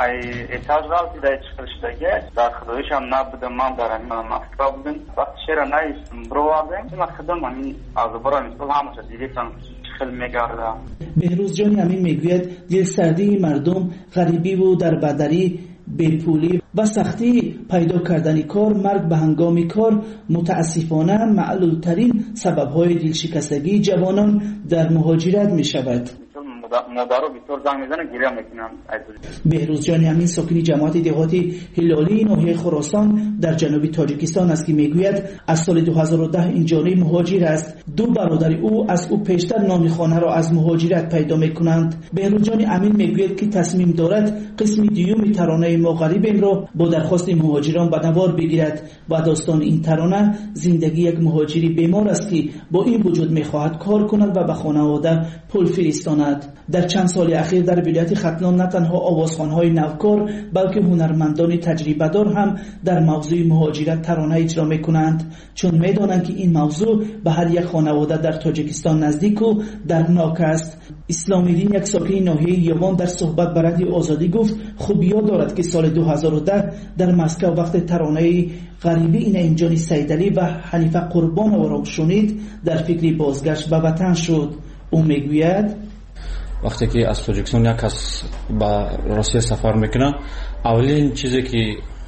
اتاج غلطی در چکرشتگی در خدایش هم نبودم، من در همین مکتبه بودم وقت شیر نیستم برو آردیم مکتبه همین از برای مثل همشه دیریتن خیلی میگرده. بهروز جان همین میگوید دل سردی مردم، غریبی و در بدری، بیپولی و سختی پیدا کردن کار، مرگ به هنگام کار متاسفانه معلولترین سبب‌های دلشکستگی جوانان در مهاجرت می شود. مادرو بیطور زنگ میزنه گریه میکنن. بهروز جان امین ساکن جماعت دهاتی هلالی ناحیه خراسان در جنوب تاجیکستان است که میگوید از سال دو هزار و ده اینجانی مهاجر است. دو برادر او از او پیشتر نام خانه را از مهاجرت پیدا میکنند. بهروز جان امین میگوید که تصمیم دارد قسم دیوم ترانه ما غریبیم را با درخواست مهاجران به نوار بگیرد و داستان این ترانه زندگی یک مهاجری بیمار است که با این وجود میخواهد کار کند و به خانواده پول فرستاند. در چند سال اخیر در ولایت ختلان نه تنها آوازخوان‌های نوکار بلکه هنرمندان تجربه دار هم در موضوع مهاجرت ترانه اجرا می‌کنند، چون می‌دانند که این موضوع به هر یک خانواده در تاجیکستان نزدیک و دردناک است. اسلامیدین یک ساکن ناحیه یوان در صحبت با رادیو آزادی گفت خوب یاد دارد که سال دو هزار و ده در مسکو وقت ترانه غریبی این اینجانی سیدعلی و حنیفه قربان را شنید در فکر بازگشت به وطن شد. او میگوید وقتی که از تاجیکستان یک کس به روسیه سفر میکنه، اولین چیزی که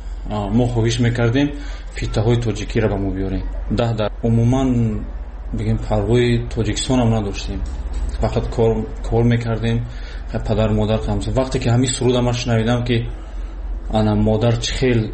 ما خواهش میکردیم فیته های تاجیکی را به ما بیاریم. ده در عموما بگیم پرگوی تاجیکستان هم نداشتیم، فقط کار کار میکردیم. پدر مادر قمز وقتی که همین سرود هم شنیدم که انا مادر چخیل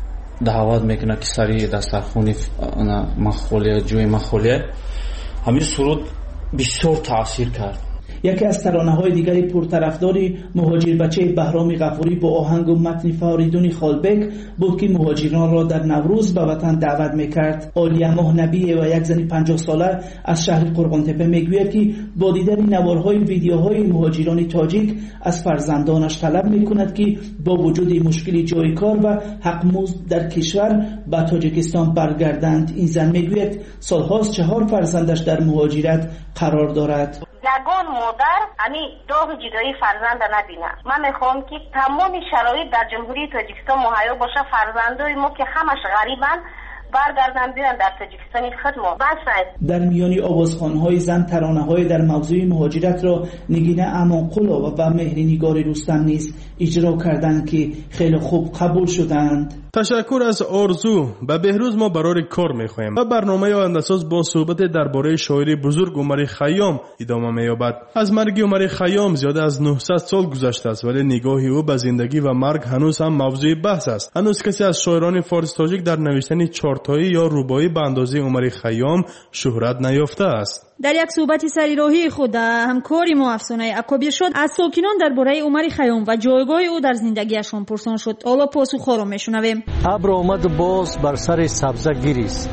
دعوت میکنه که سری دسترخوانی انا مخولیه جوی مخولیه، همین سرود بسیار تاثیر کرد. یکی از ترانه‌های دیگری پرطرفداری مهاجر بچه بهرام غفوری با آهنگ و متن فریدون خالبک بود که مهاجران را در نوروز به وطن دعوت میکرد. آلیا مهنبی و یک زن پنجاه ساله از شهر قرغن‌تپه میگوید که با دیدن نوارهای ویدیوهای مهاجران تاجیک از فرزندانش طلب میکند که با وجود مشکل جای کار و حقمزد در کشور به تاجیکستان برگردند. این زن میگوید سالهاست چهار فرزندش در مهاجرت قرار دارد. یگان مادر امی داغ جدایی فرزند نبینه. من میخوام که تمام شرایط در جمهوری تاجیکستان مهیا باشه فرزندای ما که همش غریبن برگردن بیان در تاجیکستان خدمت بسند. در میان آوازخوان‌های زن ترانه‌های در موضوع مهاجرت را نگینه امان قلا و مهرنگار رستم نیز اجرا کردند که خیلی خوب قبول شدند. تشکر از آرزو. به بهروز ما برای کار می‌خواهیم و برنامه آینده‌ساز با صحبت درباره شاعر بزرگ عمر خیام ادامه می‌یابد. از مرگ عمر خیام زیاده از نهصد سال گذشته است ولی نگاه او به زندگی و مرگ هنوز هم موضوع بحث است. هنوز کسی از شاعران فارسی تاجیک در نوشتن چارتایی یا رباعی به اندازه عمر خیام شهرت نیافته است. در یک صحبت سریراهی خود همکاری ما افسانه عکابی شد از ساکنان درباره عمر خیام و جایگاه او در زندگیشان پرسان شد. حالا پاسخ را میشنویم. ابر آمد باز بر سر سبزه گریست،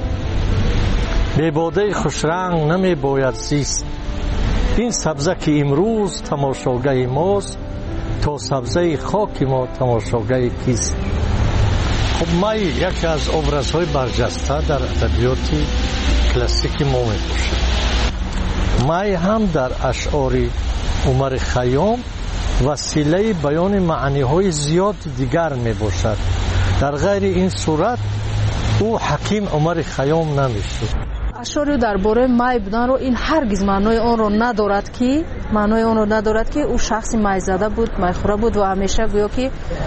به باده خوش رنگ نمی باید زیست. این سبزه که امروز تماشاگاه ماست، تا سبزه خاک ما تماشاگاه کیست؟ خب مای یکی از ابرزهای برجسته در ادبیات کلاسیک ما می باشد. مای هم در اشعار عمر خیام وسیله بیان معنی های زیاد دیگر می باشد. در غیر این صورت او حکیم عمر خیام نمیشه. اشعار درباره مای بودن رو این هرگز معنای آن رو ندارد که معنای آن رو ندارد که او شخص مای زده بود، مای خوره بود و همیشه گویا که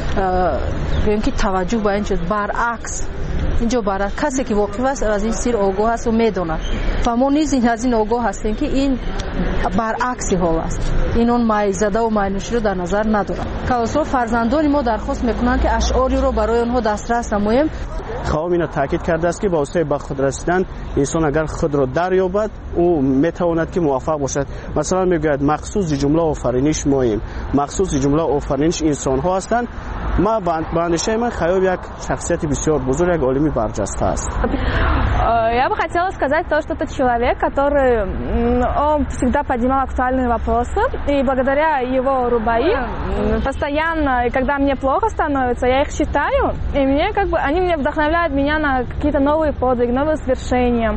گویم که توجه به این شد. برعکس اینجا برای کسی که واقف است از این سیر آگاه است و میداند و ما نیز این از این آگاه هستیم که این برعکسی حال است. این اون مای زده و مای نوشی رو در نظر ندارد. که فرزندان ما درخواست میکنند که اشعاری رو برای آنها دسترس نماییم. خواهم اینو تاکید کرده است که با واسطه به خود رسیدن انسان اگر خود را دریابد او میتواند که موفق باشد. مثلا میگوید مخصوص جمله آفرینش مایم، махсус ҷумла офариниш инсонҳо ҳастанд. ма ба андешаи ман Хаём як шахсияти бисёр бузург, як олими барҷаста аст. Я бы хотела сказать то, что это человек, который он всегда поднимал актуальные вопросы, и благодаря его рубаи постоянно, и когда мне плохо становится, я их читаю, и мне как бы они мне вдохновляют меня на какие-то новые подвиги, новые свершения.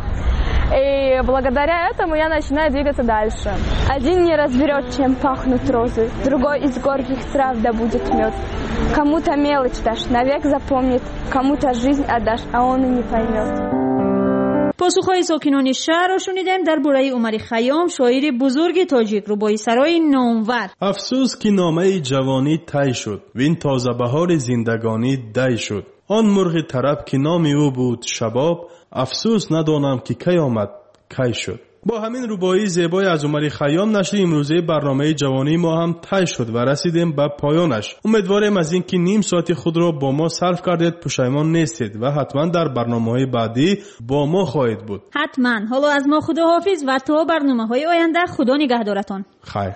И благодаря этому я начинаю двигаться дальше. Один не разберет, чем пахнут розы, другой из горьких трав добудет мед. Кому-то мелочь дашь, навек запомнит, кому-то жизнь отдашь, а он и не поймет. پاسخهای ساکنان شهر را شنیدیم درباره عمر خیام، شاعر بزرگ تاجیک، رباعی سرای نامور. افسوس که نامه جوانی طی شد و این تازه بهار زندگانی دی شد. آن مرغ طرب که نام او بود شباب، افسوس ندانم که کی آمد کی شد. با همین رباعی زیبای از عمر خیام نشر امروزه برنامه جوانی ما هم طی شد و رسیدیم به پایانش. امیدواریم از اینکه نیم ساعت خود را با ما صرف کردید پشیمان نیستید و حتما در برنامه‌های بعدی با ما خواهید بود. حتما. حالا از ما خداحافظ و تا برنامه‌های آینده خدا نگهدارتان. خیر.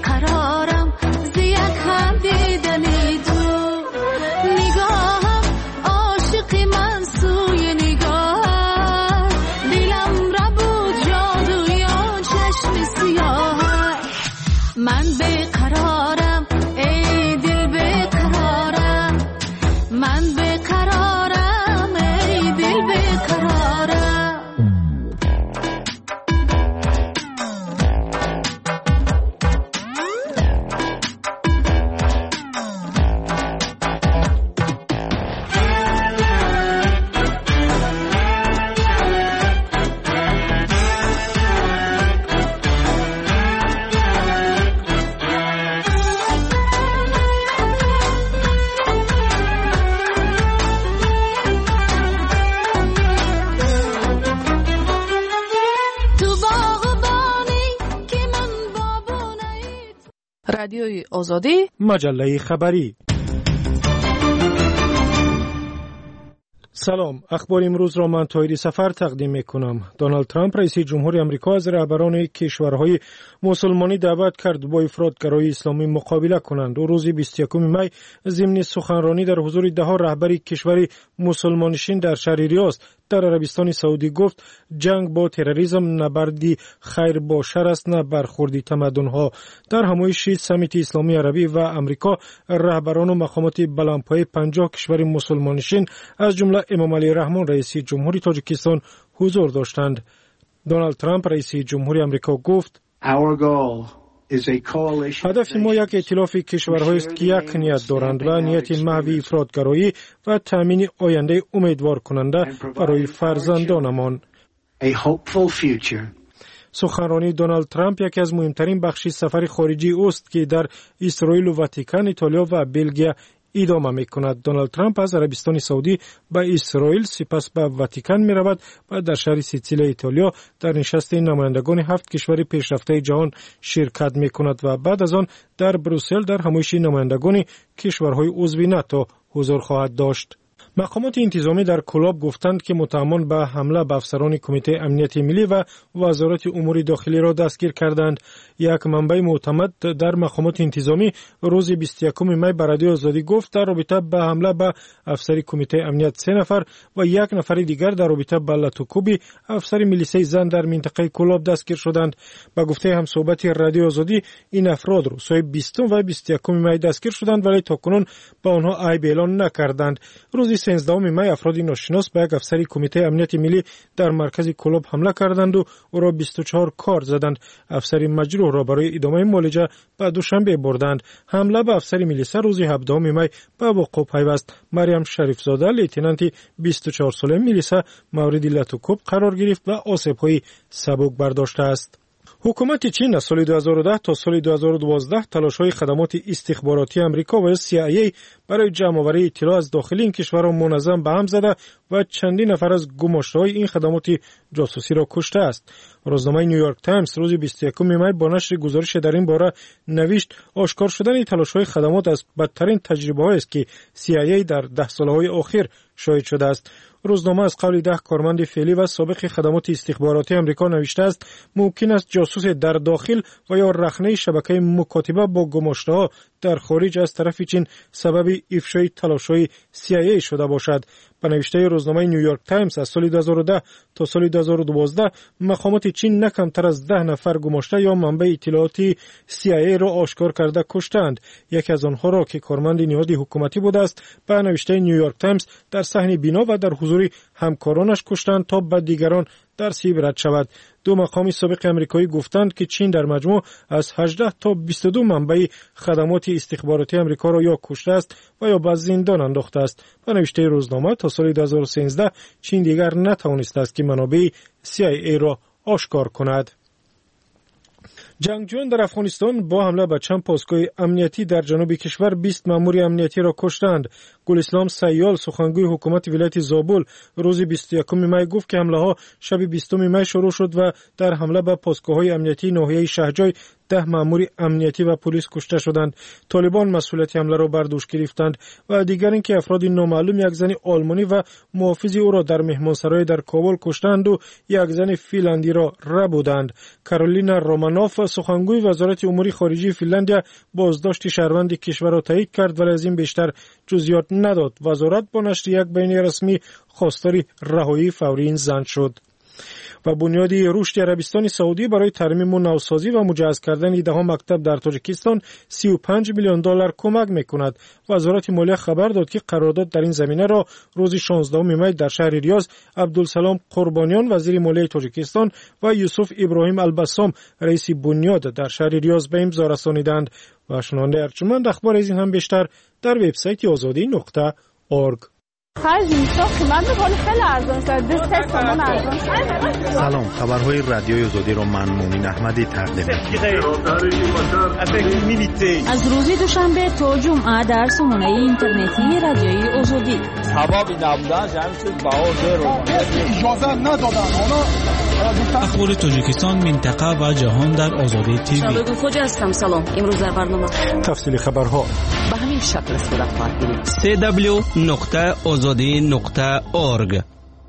بیقرارم زی هم دیدنی تو نگاهم عاشق من سوی نگاه دلم را بود جادویان چشم سیاه من بیقرارم ای دل بیقرارم من بیقرارم ای دل بیقرارم رادیوی آزادی مجله خبری. سلام، اخبار امروز را من طاهری سفر تقدیم می کنم. دونالد ترامپ رئیس جمهور آمریکا از رهبران کشورهای مسلمانی دعوت کرد با افراطگرای اسلامی مقابله کنند. و روز بیست و یکم می ضمن سخنرانی در حضور ده رهبر کشور مسلمانشین در شهر ریاض در عربستان سعودی گفت جنگ با تروریسم نبردی خیر با شر است نه برخوردی تمدن‌ها. در همایش سمیت اسلامی عربی و آمریکا رهبران و مقامات بلندپایه پنجاه کشور مسلمانشین از جمله امام علی رحمان رئیس جمهوری تاجیکستان حضور داشتند. دونالد ترامپ رئیس جمهوری آمریکا گفت هدف ما یک ائتلاف کشورهایی است که یک نیت دارند و نیت محو افراطگرایی و تامین آینده امیدوار کننده برای فرزندانمان. سخنرانی دونالد ترامپ یکی از مهمترین بخش سفر خارجی اوست که در اسرائیل و واتیکان، ایتالیا و بلژیم ادامه می کند. دونالد ترامپ از عربستان سعودی به اسرائیل سپس به واتیکان می رود و در شهر سیسیل ایتالیا در نشست نمایندگان هفت کشور پیشرفته جهان شرکت می کند و بعد از آن در بروسل در همایش نمایندگان کشورهای عضو ناتو حضور خواهد داشت. مقامات انتظامی در کلاب گفتند که متهمان به حمله به افسران کمیته امنیت ملی و وزارت امور داخلی را دستگیر کردند. یک منبع معتمد در مقامات انتظامی روز بیست و یکم می به رادیو آزادی گفت در رابطه به حمله به افسر کمیته امنیت سه نفر و یک نفر دیگر در رابطه به لاتوکوبی افسر میلیسه زن در منطقه کلاب دستگیر شدند. با گفته همصحبت رادیو آزادی این افراد رو سوی بیستم و بیست و یکم می دستگیر شدند ولی تاکنون به آنها عیب اعلان نکردند. روز سیزدهم می افرادی ناشناس به یک افسر کمیته امنیت ملی در مرکز کلاب حمله کردند و او را بیست و چهار کار زدند. افسر مجروح را برای ادامه معالجه به دوشنبه بردند. حمله به افسر میلیسا روز هفدهم می به وقوع پیوست. مریم شریف زاده لیتنانت بیست و چهار ساله میلیسا مورد لاتوکوب قرار گرفت و آسیب‌های سبک برداشته است. حکومت چین از سال دو هزار و ده تا سال دو هزار و دوازده تلاش‌های خدمات استخباراتی آمریکا و سی آی ای برای جمع‌آوری اطلاع از داخل این کشور را منظم به هم زده و چندین نفر از گماشته‌های این خدمات جاسوسی را کشته است. روزنامه نیویورک تایمز روز بیست و یکم می با نشر گزارش در این باره نوشت آشکار شدن تلاش‌های خدمات از بدترین تجربه‌هایی است که سی آی ای در ده سال‌های اخیر شاهد شده است. روزنامه از قول ده کارمند فعلی و سابق خدمات استخباراتی آمریکا نوشته است ممکن است جاسوس در داخل و یا رخنه شبکه مکاتبه با گماشته‌ها در خارج از طرف چین سبب افشای تلاش‌های سی آی ای شده باشد. به نوشته روزنامه نیویورک تایمز از سال دو هزار و ده تا سال دو هزار و دوازده مقامات چین نه کمتر از ده نفر گماشته یا منبع اطلاعاتی سی آی ای را آشکار کرده کشتند. یکی از آنها را که کارمند نهاد حکومتی بوده است به نوشته نیویورک تایمز در صحن بینا و در حضور همکارانش کشتند تا به دیگران درسی رد شود. دو مقام سابق آمریکایی گفتند که چین در مجموع از هجده تا بیست و دو منبع خدمات استخباراتی آمریکا را یا کشته است و یا به زندان انداخته است. به نوشته روزنامه تا سال دو هزار و سیزده چین دیگر نتوانسته است که منابع سی آی ای را آشکار کند. جنگجویان در افغانستان با حمله به چند پاسگاه امنیتی در جنوب کشور بیست مأمور امنیتی را کشتند. گلاسلام سیال سخنگوی حکومت ولایت زابل روز بیست و یکم می گفت که حمله ها شب بیستم می شروع شد و در حمله به پاسگاه‌های امنیتی ناحیه شهجای ده مأمور امنیتی و پلیس کشته شدند. طالبان مسئولیت حمله را بر دوش گرفتند و دیگر اینکه افراد نامعلوم یک زن آلمانی و محافظ او را در مهمانسرای در کابل کشتند و یک زن فینلندی را ربودند. کارولینا رومانوف سخنگوی وزارت امور خارجه فنلاندیا بازداشت شهروند کشور را تایید کرد ولی از این بیشتر جزئیات نداد. وزارت با نشر یک بیانیه رسمی خواستار رهایی فوری این زن شد. و بنیاد رشد عربستان سعودی برای ترمیم و نوسازی و مجهز کردن ده مکتب در تاجیکستان سی و پنج میلیون دلار کمک میکند. وزارت مالیه خبر داد که قرارداد در این زمینه را روز شانزدهم می در شهر ریاض عبدالسلام قربانیان وزیر مالیه تاجیکستان و یوسف ابراهیم البسام رئیس بنیاد در شهر ریاض به امضا رسانیدند. و شنونده ارجمند اخبار از این هم بیشتر در وبسایت آزادی نقطه اورگ. سلام، خبرهای رادیوی آزادی را من مومن احمدی تقدیم می‌کنم. از روز دوشنبه تا جمعه در سامانه اینترنتی رادیوی آزادی. سببی نبودن جمعیت بهادر رو اجازه ندادن. اخبار تاجیکستان، منطقه و جهان در آزادی تیوی. شبکه خوج هستم. سلام. امروز در برنامه تفصیل خبرها به همین شکل صورت خواهد گرفت. سی دبلیو نقطه آزادی نقطه اورگ.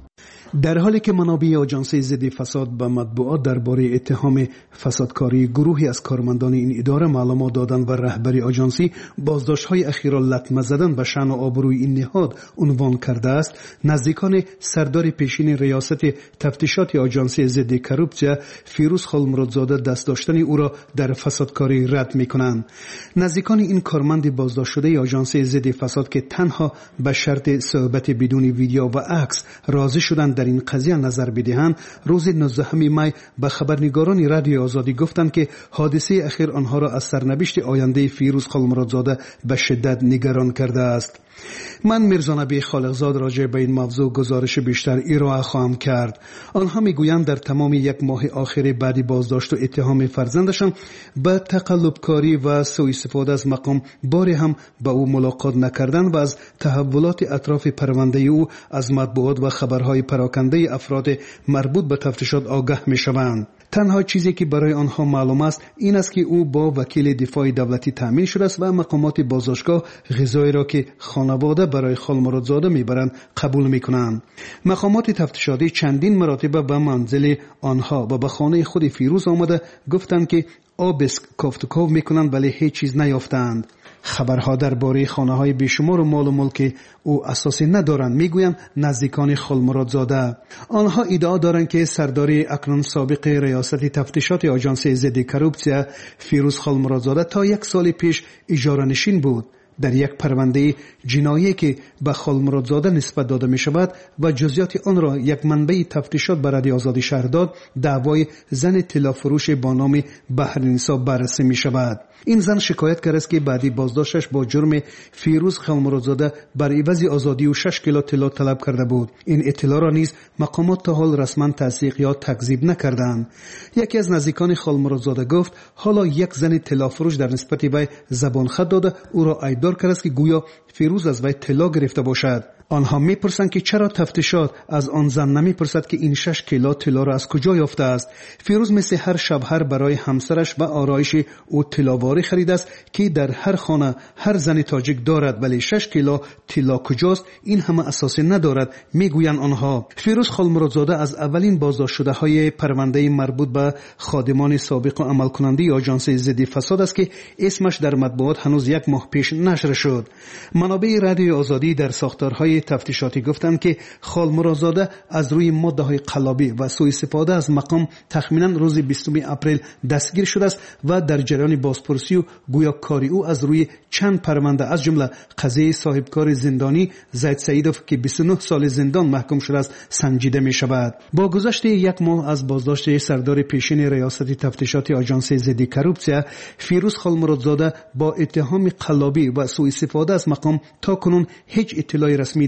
در حالی که منابع آژانس ضد فساد به مطبوعات درباره اتهام فسادکاری گروهی از کارمندان این اداره معلومات دادن و رهبری آژانسی بازداشت‌های اخیرا لطمه زدن به شأن و آبروی این نهاد عنوان کرده است، نزدیکان سردار پیشین ریاست تفتیشات آژانس ضد کروپسیا فیروز خالمرادزاده دست داشتن او را در فسادکاری رد می‌کنند. نزدیکان این کارمند بازداشت شده آژانس ضد فساد که تنها به شرط صحبت بدون ویدیو و عکس راضی شدند در این قضیه نظر بدهند، روز نوزدهم می به خبرنگاران رادیو آزادی گفتند که حادثه اخیر آنها را از سرنوشت آینده فیروز خالمرادزاده به شدت نگران کرده است. من میرزا نبی خالقزاد راجع به این موضوع گزارش بیشتر ارائه خواهم کرد. آنها میگویند در تمام یک ماه آخر بعد بازداشت و اتهام فرزندشان به تقلبکاری و سوء استفاده از مقام باری هم با او ملاقات نکردند و از تحولات اطراف پرونده او از مطبوعات و خبرهای پراکنده افراد مربوط به تفتیشات آگاه میشوند. تنها چیزی که برای آنها معلوم است این است که او با وکیل دفاع دولتی تامین شده است و مقامات بازداشتگاه غذایی را که خانواده برای خالمرادزاده میبرند قبول میکنند. مقامات تفتیشاتی چندین مرتبه به منزل آنها و به خانه خود فیروز آمده گفتند که آبسک کافتکاو میکنند ولی هیچ چیز نیافتند. خبرها درباره خانه‌های بیشمار و مال و ملک او اساسی ندارند، میگویند نزدیکان خالمرادزاده. آنها ادعا دارند که سردار اکنون سابق ریاست تفتیشات آژانس ضد کروپسیا فیروز خالمرادزاده تا یک سال پیش اجاره نشین بود در یک پرونده جنایی که به خالمرادزاده نسبت داده می شود و جزئیات آن را یک منبع تفتیشات به رادیو آزادی شهر داد. دعوای زن طلافروش با نام بهرنسا بررسی می شود. این زن شکایت کرده است که بعدی بازداشتش با جرم فیروز خالمرادزاده بر عوض آزادی و شش کیلو طلا طلب کرده بود. این اطلاع را نیز مقامات تا حال رسما تصدیق یا تکذیب نکردند. یکی از نزدیکان خالمرادزاده گفت حالا یک زن طلافروش در نسبت وی زبان خط داده او را ایدار کرده است که گویا فیروز از وی طلا گرفته باشد. آنها میپرسند که چرا تفتیشات از آن زن نمیپرسد که این شش کیلو طلا را از کجا یافته است. فیروز مثل هر شبهر برای همسرش و آرایش او طلاواری خریده است که در هر خانه هر زن تاجیک دارد، ولی شش کیلو طلا کجاست این همه اساسی ندارد. میگویند آنها فیروز خالمرادزاده از اولین بازداشت شده های پرونده مربوط به خادمان سابق و عمل کننده آژانس ضد فساد است که اسمش در مطبوعات هنوز یک ماه پیش نشر شد. منابع رادیو آزادی در ساختارهای تفتیشاتی گفتند که خالمرادزاده از روی ماده‌های قلابی و سوء استفاده از مقام تخمینا روز بیستم اپریل دستگیر شده است و در جریان بازپرسی و گویاکاری او از روی چند پرونده از جمله قضیه صاحبکار زندانی زید سعیدوف که بیست و نه سال زندان محکوم شده است سنجیده می شود. با گذشت یک ماه از بازداشت سردار پیشین ریاست تفتیشات آژانس ضد کروپسیا فیروز خالمرادزاده با اتهام قلابی و سوء استفاده از مقام تا کنون هیچ اطلاع رسمی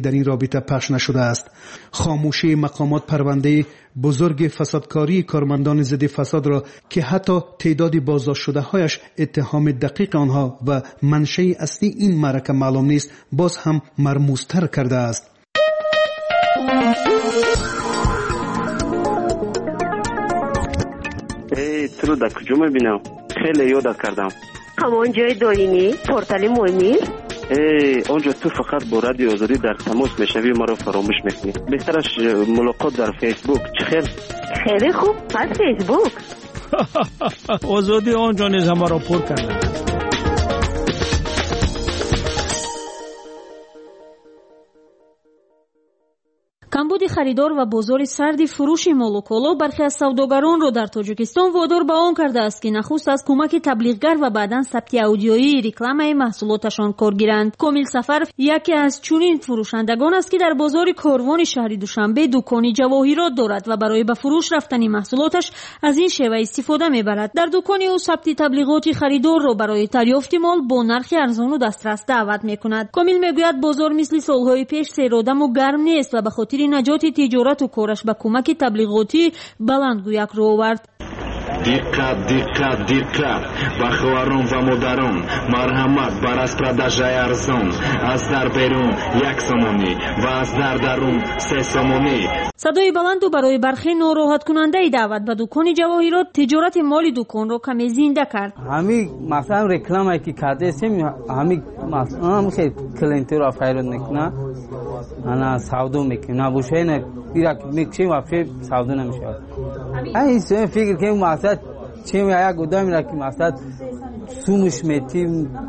در این رابطه پخش نشده است. خاموشی مقامات پرونده بزرگ فسادکاری کارمندان ضد فساد را که حتی تعداد بازداشت شده هایش اتهام دقیق آنها و منشأ اصلی این معرکه معلوم نیست باز هم مرموزتر کرده است. ای تو رو در کجا میبینم؟ خیلی یادت کردم. همان جای دارینی؟ پورتال مومیر؟ ای اونجا تو فقط با رادیو آزادی در تماس میشوی ما رو فراموش میکنی. بهترش ملاقات در فیسبوک. چه خیر؟ خیلی خوب. پس فیسبوک آزادی آنجا نیز همه را پر کرده. камбуди харидор ва бозори сарди фурӯши молу коло бархе аз савдогаронро дар тоҷикистон водор ба он кардааст ки нахуст аз кӯмаки таблиғгар ва баъдан сабти аудиоии рекламаи маҳсулоташон кор гиранд. комил сафаров яке аз чунин фурӯшандагон аст ки дар бозори корвони шаҳри душанбе дукони ҷавоҳирот дорад ва барои ба фурӯш рафтани маҳсулоташ аз ин шева истифода мебарад. дар дукони ӯ сабти таблиғоти харидорро барои дарёфти мол бо нархи арзону дастрас даъват мекунад. комил мегӯяд бозор мисли солҳои пеш серодаму гарм нест ва ба хотири наҷоти тиҷорату кораш ба кӯмаки таблиғотӣ баландгӯяк рӯ овард. диққат диққат диққат ба хоҳарон ва модарон, марҳамат ба распродажаи арзон, аз дар берун як сомонӣ ва аз дар дарун се сомонӣ. садои баланду барои бархе нороҳаткунандаи даъват ба дукони ҷавоҳирот тиҷорати моли дуконро каме зинда кард. ҳамин масалан рекламае ки кардастем ҳамин масалан хеле клиентро файрод мекунад, ана савдо мекунем набошаи дирак мекушем вообще савдо намешавад. ин сон фикр ки масалан чем як одами ра ки масалан сумш метим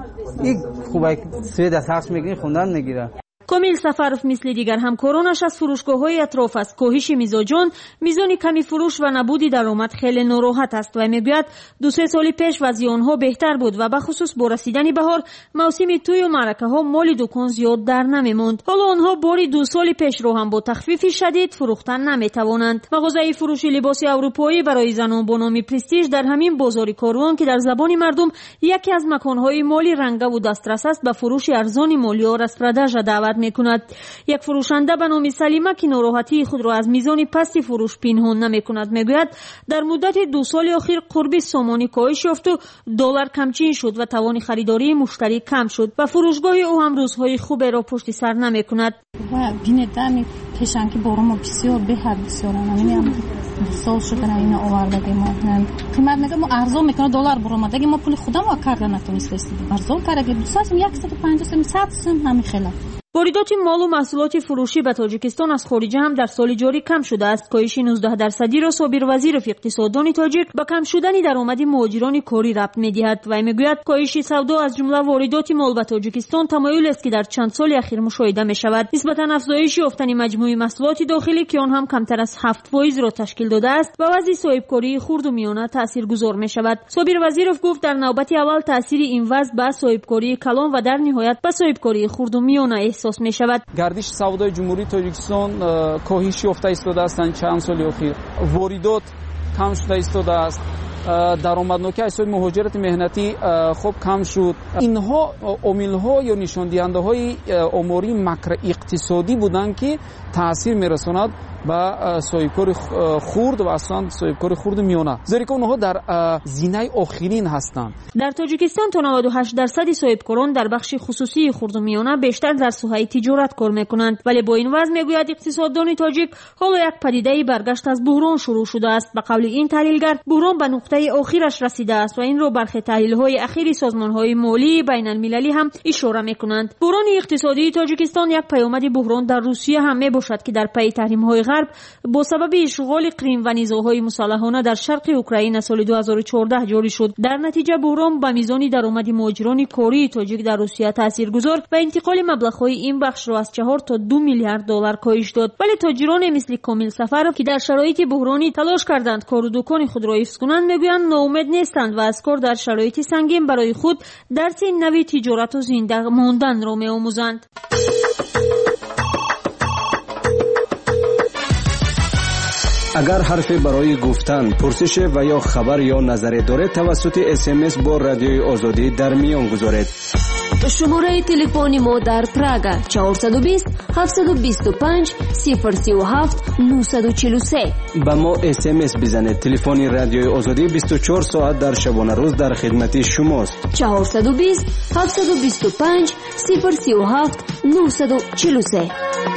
ин хубай свет аз ҳақш мекунем хундан мегирад. комил сафаров мисли дигар ҳамкоронаш аз фурӯшгоҳҳои атроф аз коҳиши мизоҷон, мизони ками фурӯш ва набуди даромад хеле нороҳат аст. вай мегӯяд ду се соли пеш вазъи онҳо беҳтар буд ва бахусус бо расидани баҳор мавсими тӯю маъракаҳо моли дукон зиёд дар намемонд. ҳоло онҳо бори ду соли пешро ҳам бо тахфифи шадид фурӯхтан наметавонанд. мағозаи фурӯши либоси аврупоӣ барои занон бо номи престиж дар ҳамин бозори корвон ки дар забони мардум яке аз маконҳои моли рангаву дастрас аст ба фурӯши арзони молиё распродажа даъват мекунад. як фурӯшанда ба номи салима ки нороҳатии худро аз мизони пасти фурӯш пинҳон намекунад мегӯяд дар муддати ду соли охир қурби сомонӣ коҳиш ёфту доллар камчин шуд ва тавони харидории муштарӣ кам шуд ва фурӯшгоҳи ӯ ҳам рӯзҳои хуберо пушти сар намекунад. бинедами пешан ки боромо бисёр беҳад бисёрам аминам ду сол шудана ина овардаги мо қимат мегӯям мо арзон мекунад доллар баромадаги мо пули худам ва карда натонистем арзон кардаги дусад сом яксаду панҷоҳ сом сад сом ҳамин хела. воридоти молу маҳсулоти фурӯшӣ ба тоҷикистон аз хориҷа ҳам дар соли ҷорӣ кам шудааст. коҳиши нуздаҳ дарсадиро собир вазиров иқтисоддони тоҷик ба кам шудани даромади муҳоҷирони корӣ рабт медиҳад. вай мегӯяд коҳиши савдо аз ҷумла воридоти мол ба тоҷикистон тамоюлест ки дар чанд соли ахир мушоҳида мешавад. нисбатан афзоиши ёфтани маҷмӯи маҳсулоти дохилӣ ки он ҳам камтар аз ҳафт фоизро ташкил додааст ба вазъи соҳибкории хурду миёна таъсиргузор мешавад. собир вазиров гуфт дар навбати аввал таъсири ин вазъ ба соҳибкории калон ва дар ниҳоят ба соҳибкории хурду миёна эҳсос мешавад. гардиши савдои ҷумҳурии тоҷикистон коҳиш ёфта истодааст чанд соли охир. воридот кам шуда истодааст. даромаднокӣ аз соҳи муҳоҷирати меҳнатӣ хуб кам шуд. инҳо омилҳо ё нишондиҳандаҳои омории макроиқтисодӣ буданд ки таъсир мерасонад ба соҳибкори хурд ва аслан соҳибкори хурди миёна, зеро ки онҳо дар зинаи охирин ҳастанд. дар тоҷикистон то наводу ҳашт дарсади соҳибкорон дар бахши хусусии хурду миёна бештар дар соҳаи тиҷорат кор мекунанд, вале бо ин вазъ мегӯяд иқтисоддони тоҷик ҳоло як падидаи баргашт аз буҳрон шурӯъ шудааст. ба қавли ин таҳлилгар буҳрон ба нуқтаи охираш расидааст ва инро бархе таҳлилҳои ахири созмонҳои молии байналмилалӣ ҳам ишора мекунанд. буҳрони иқтисодии тоҷикистон як паёмади буҳрон дар русия ҳам мебошад ки дар пайи таҳримҳои ғарб бо сабаби ишғоли Крим ва низоъҳои мусаллаҳона дар шарқи Украина соли ду ҳазору чордаҳ ҷорӣ шуд. дар натиҷа буҳрон ба мизони даромади муҳоҷирони кории тоҷик дар русия таъсиргузор ва интиқоли маблағҳои ин бахшро аз чаҳор то ду миллиард доллар коҳиш дод. вале тоҷироне мисли комил сафаров ки дар шароити буҳронӣ талош карданд кору дукони худро ҳифз кунанд мегӯянд ноумед нестанд ва аз кор дар шароити сангин барои худ дарси нави тиҷорату зинда монданро меомӯзанд. агар ҳарфе барои гуфтан, пурсише ва ё хабар ё назаре доред, тавассути эс эм эс бо Радиои Озодӣ дар миён гузоред. شماره تلفن ما در پراگ چهارصد و بیست هفتصد و بیست و پنج صفر سی و هفت نهصد و چهل و سه. با ما اس ام اس بزنید. تلفن رادیوی آزادی بیست و چهار ساعت در شبانه روز در خدمت شماست. چهارصد و بیست هفتصد و بیست و پنج صفر سی و هفت نهصد و چهل و سه.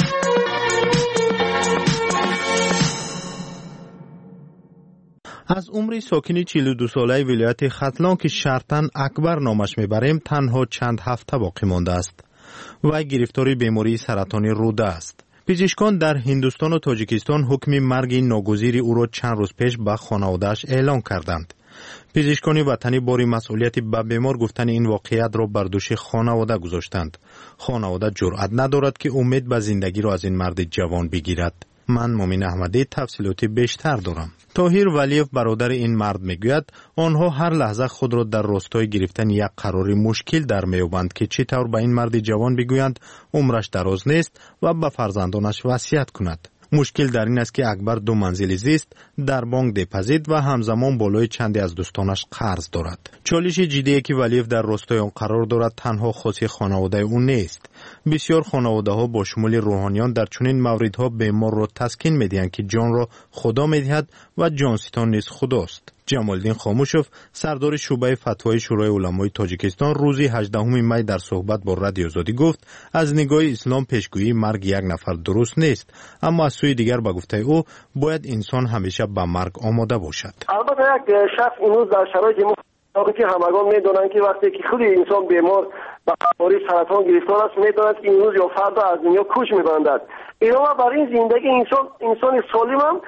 از عمری ساکنی چهل و دو ساله ولایت ختلان که شرطاً اکبر نامش میبریم تنها چند هفته باقی مانده است. وی گرفتاری بیماری سرطانی روده است. پزشکان در هندوستان و تاجیکستان حکم مرگ ناگزیر او را چند روز پیش به خانواده‌اش اعلام کردند. پزشکان وطنی باری مسئولیت به بیمار گفتن این واقعیت را بر دوش خانواده گذاشتند. خانواده جرأت ندارد که امید به زندگی را از این مرد جوان بگیرد. من مومن احمدی تفصیلاتی بیشتر دارم. طاهر ولیف برادر این مرد میگوید آنها هر لحظه خود را در راستای گرفتن یک قرار مشکل در میابند که چطور به این مرد جوان بگویند عمرش دراز نیست و به فرزندانش وصیت کند. مشکل در این است که اکبر دو منزل زیست در بانک دپازیت و همزمان بالای چندی از دوستانش قرض دارد. چالش جدی که ولیف در راستای آن قرار دارد تنها خاصی خانواده او نیست. بسیار خانواده ها با شمول روحانیان در چنین موردها بیمار را تسکین می‌دهند که جان را خدا می‌دهد و جانستان نیز خداست. جمالدین خاموشوف سردار شعبه فتوای شورای علمای تاجیکستان روزی هجدهم می در صحبت با رادیو آزادی گفت از نگاه اسلام پیشگویی مرگ یک نفر درست نیست، اما از سوی دیگر به گفته او باید انسان همیشه به مرگ آماده باشد. البته یک شخص اینوز در شرایط مختلفی که همگان میدونن که وقتی که خود انسان بیمار به بیماری سرطان گرفتار است میدونند که اینوز یا فردا از دنیا کوچ می‌کند. اینا برای این زندگی انسان انسان سالم هم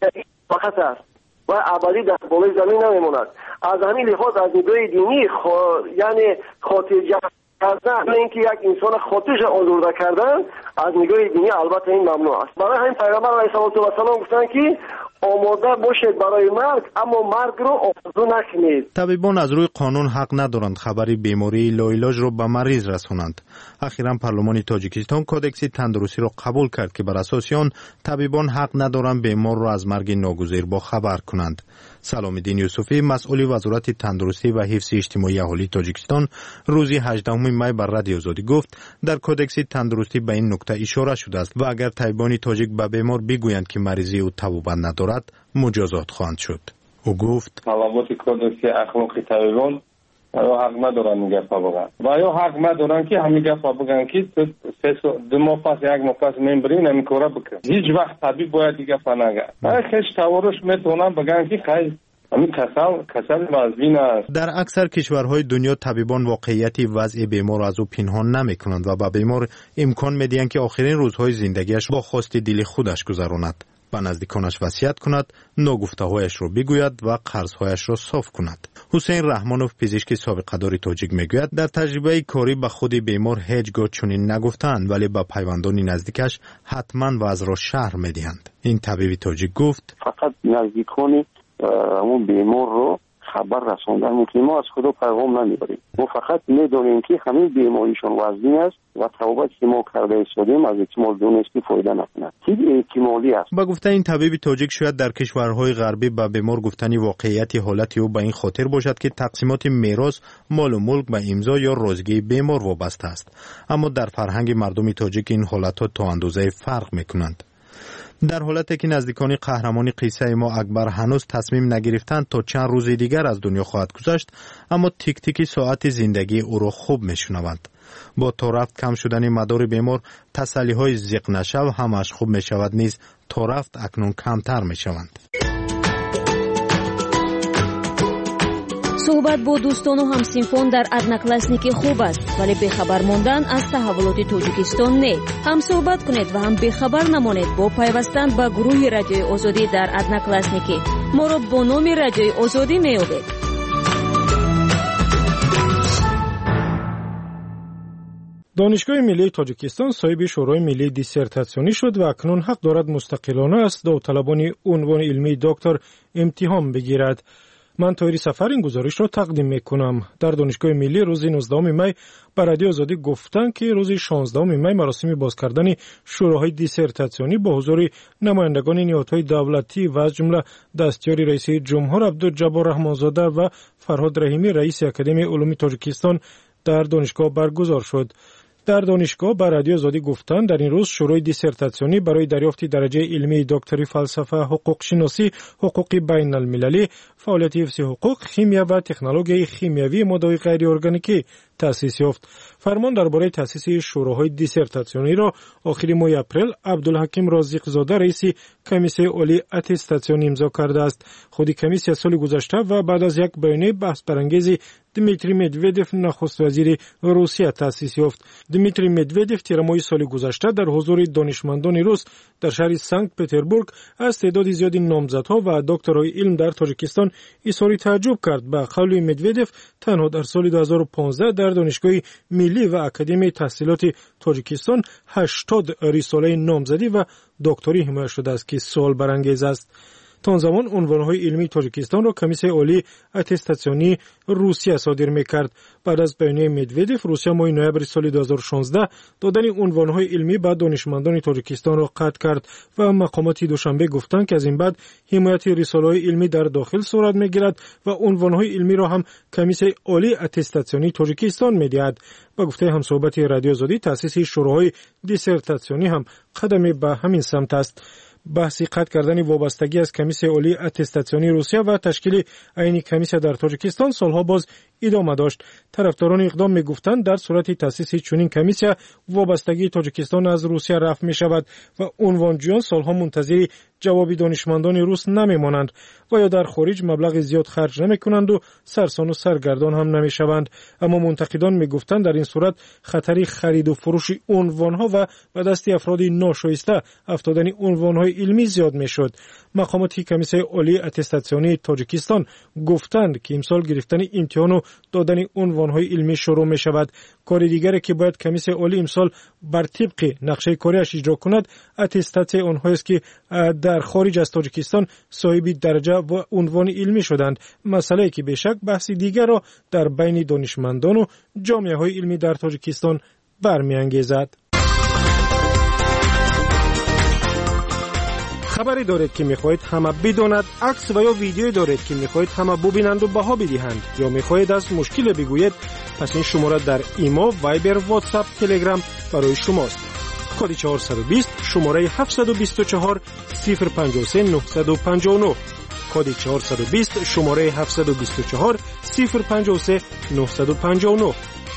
فقط است و ابدی در بالای زمین نمیموند. از همین لحاظ از نگاه دینی خو... یعنی خاطر جمع کردن اینکه یک انسان خاطرش آزرده کردن از نگاه دینی البته این ممنوع است. برای همین پیغمبر علیه السلام گفتن که آماده باشید برای مرگ اما مرگ رو آرزو نکنید. طبیبان از روی قانون حق ندارند خبری بیماری لاعلاج را به مریض رسانند. اخیراً پارلمان تاجیکستان کودکس تندرستی را قبول کرد که بر اساس آن طبیبان حق ندارند بیمار را از مرگ ناگزیر با خبر کنند. سلام‌الدین یوسفی مسئول وزارت تندرستی و حفظ اجتماعی اهالی تاجیکستان روزی هجدهم می بر رادیو آزادی گفت در کودکس تندرستی به این نکته اشاره شده است و اگر طبیبان تاجیک به بیمار بگویند که مریضی او تبوبند ندارد مجازات خواهند شد. او گفت ملامت کودکس اخلاقی طبیبان یا حق ندارن گپ بگن و یا حق ندارن که همین گپ بگن که دو ماه پس یک ماه پس میبرین همین کارا بکن. هیچ وقت طبیب باید گپ نگه. خیش تورش میتونن بگن که خیلی همین کسل کسل مزمین است. در اکثر کشورهای دنیا طبیبان واقعیت وضع بیمار از او پنهان نمیکنند و به بیمار امکان میدهند که آخرین روزهای زندگیش با خواست دل خودش گذراند. به نزدیکانش وصیت کند، ناگفته‌هایش را بگوید و قرض‌هایش را صاف کند. حسین رحمانوف پزشک سابقه دار تاجیک میگوید در تجربه کاری به خود بیمار هیچگاه چنین نگفتند ولی به پیوندان نزدیکش حتما وضع را شرح میدهند. این طبیب تاجیک گفت فقط نزدیکان اون بیمار رو خبر رساندن ممکن ما از خدا پیغام نمیبریم. ما فقط میدونیم که همین بیماریشون وزنی است و توبت که ما کرده ایستادیم از احتمال دونستی فایده نکند. هیچ احتمالی است. با گفته این طبیب تاجیک شاید در کشورهای غربی به بیمار گفتنی واقعیت حالت او به این خاطر باشد که تقسیمات میراث مال و ملک به امضا یا رازگی بیمار وابسته است، اما در فرهنگ مردم تاجیک این حالت‌ها تا اندازه فرق میکنند. در حالتی که نزدیکان قهرمانی قصه ما اکبر هنوز تصمیم نگرفتند تا چند روز دیگر از دنیا خواهد گذشت، اما تیک تیک ساعت زندگی او را خوب میشنوند. با تا رفت کم شدن مدار بیمار تسلی های زیق نشو همش خوب می شود نیز تا رفت اکنون کمتر می شوند. صحبت با دوستان و همسینفان در ادناکلاسنیکی خوب است ولی بخبر ماندن از تحولات تاجیکستان نه. هم صحبت کنید و هم بخبر نمانید با پیوستن به گروه رادیوی آزادی در ادناکلاسنیکی. ما را با نام رادیوی آزادی میابید. دانشگاه ملی تاجیکستان صاحب شورای ملی دیسرتاسیونی شد و اکنون حق دارد مستقلانه از داوطلبان عنوان علمی دکتر امتحان بگیرد. من طاهر سفر این گزارش را تقدیم میکنم. در دانشگاه ملی روز نوزدهم می بر رادیو آزادی گفتند که روز شانزدهم می مراسم باز کردن شوراهای دیسرتاسیونی با حضور نمایندگان نهادهای دولتی و از جمله دستیار رئیس جمهور عبدالجبار رحمانزاده و فرهاد رحیمی رئیس اکادمی علوم تاجیکستان در دانشگاه برگزار شد. در دانشگاه به رادیو آزادی گفتند در این روز شروع دیسرتاسیونی برای دریافت درجه علمی دکتری فلسفه، حقوق شناسی، حقوق بین المللی، فعالیت حفظ حقوق، شیمیا و تکنولوژی شیمیایی ماده‌های غیر ارگانیکی تأسیس یافت. فرمان درباره تأسیس شوراهای دیسرتاسیونی را آخر ماه اپریل عبدالحکیم رازق زاده رئیس کمیسیون عالی اتستاسیون امضا کرده است. خود کمیسیون سال گذشته و بعد از یک بیانیه بحث برانگیز دمیتری مدودوف نخست وزیر روسیه تأسیس یافت. دمیتری مدودوف تیر ماه سال گذشته در حضور دانشمندان روس در شهر سنت پتربورگ از تعداد زیادی نامزدها و دکترای علم در تاجیکستان اظهار تعجب کرد. به قول مدودوف تنها در سال دو هزار و پانزده در دانشگاه ملی و اکادمی تحصیلات تاجیکستان هشتاد رساله نامزدی و دکتری حمایت شده است که سوال برانگیز است. تا آن زمان عنوانهای علمی تاجیکستان را کمیسیون عالی اتستاسیونی روسیه صادر می‌کرد. بعد از بیانیه مدودوف روسیه ماه نوامبر سال دو هزار و شانزده دادن عنوانهای علمی به دانشمندان تاجیکستان را قطع کرد و مقامات دوشنبه گفتند که از این بعد حمایت رساله‌های علمی در داخل صورت می‌گیرد و عنوانهای علمی را هم کمیسیون عالی اتستاسیونی تاجیکستان می‌دهد. با گفته همصحبت رادیو آزادی تأسیس شوراهای دیسرتاسیونی هم قدمی به همین سمت است. بحثی قطع کردن وابستگی از کمیسیون عالی اتستاسیونی روسیه و تشکیل عین کمیسیون در تاجیکستان سالها باز ادامه داشت. طرفداران اقدام میگفتند در صورت تأسیس چنین کمیسیون وابستگی تاجیکستان از روسیه رفع می شود و عنوانجویان سالها منتظر جواب دانشمندان روس نمیمانند و یا در خارج مبلغ زیاد خرج نمی کنند و سرسان و سرگردان هم نمی شوند. اما منتقدان می گفتند در این صورت خطری خرید و فروش عنوانها و به دست افراد ناشایسته افتادن عنوانهای علمی زیاد می شد. مقامات کمیسیون عالی اتستاسیونی تاجیکستان گفتند که امسال گرفتن امتحان و دادن عنوانهای علمی شروع می شود. کار دیگری که باید کمیسیون عالی امسال بر طبق نقشه کاریش اجرا کند اتستاسیون آنهایی است که در خارج از تاجیکستان صاحب درجه و عنوان علمی شدند، مسئله که بیشک بحث دیگر را در بین دانشمندان و جامعه های علمی در تاجیکستان برمیانگیزد. خبری دارید که میخواهید همه بداند، عکس و یا ویدیو دارید که میخواهید همه ببینند و بها بدهند، یا میخواهید از مشکل بگویید، پس این شماره در ایما، وایبر، واتساپ، تلگرام برای شماست. کد چهارصد و بیست شماره هفتصد و بیست و چهار صفر پنجاه و سه نهصد و پنجاه و نه. کد چهارصد و بیست شماره هفتصد و بیست و چهار صفر پنجاه و سه نهصد و پنجاه و نه.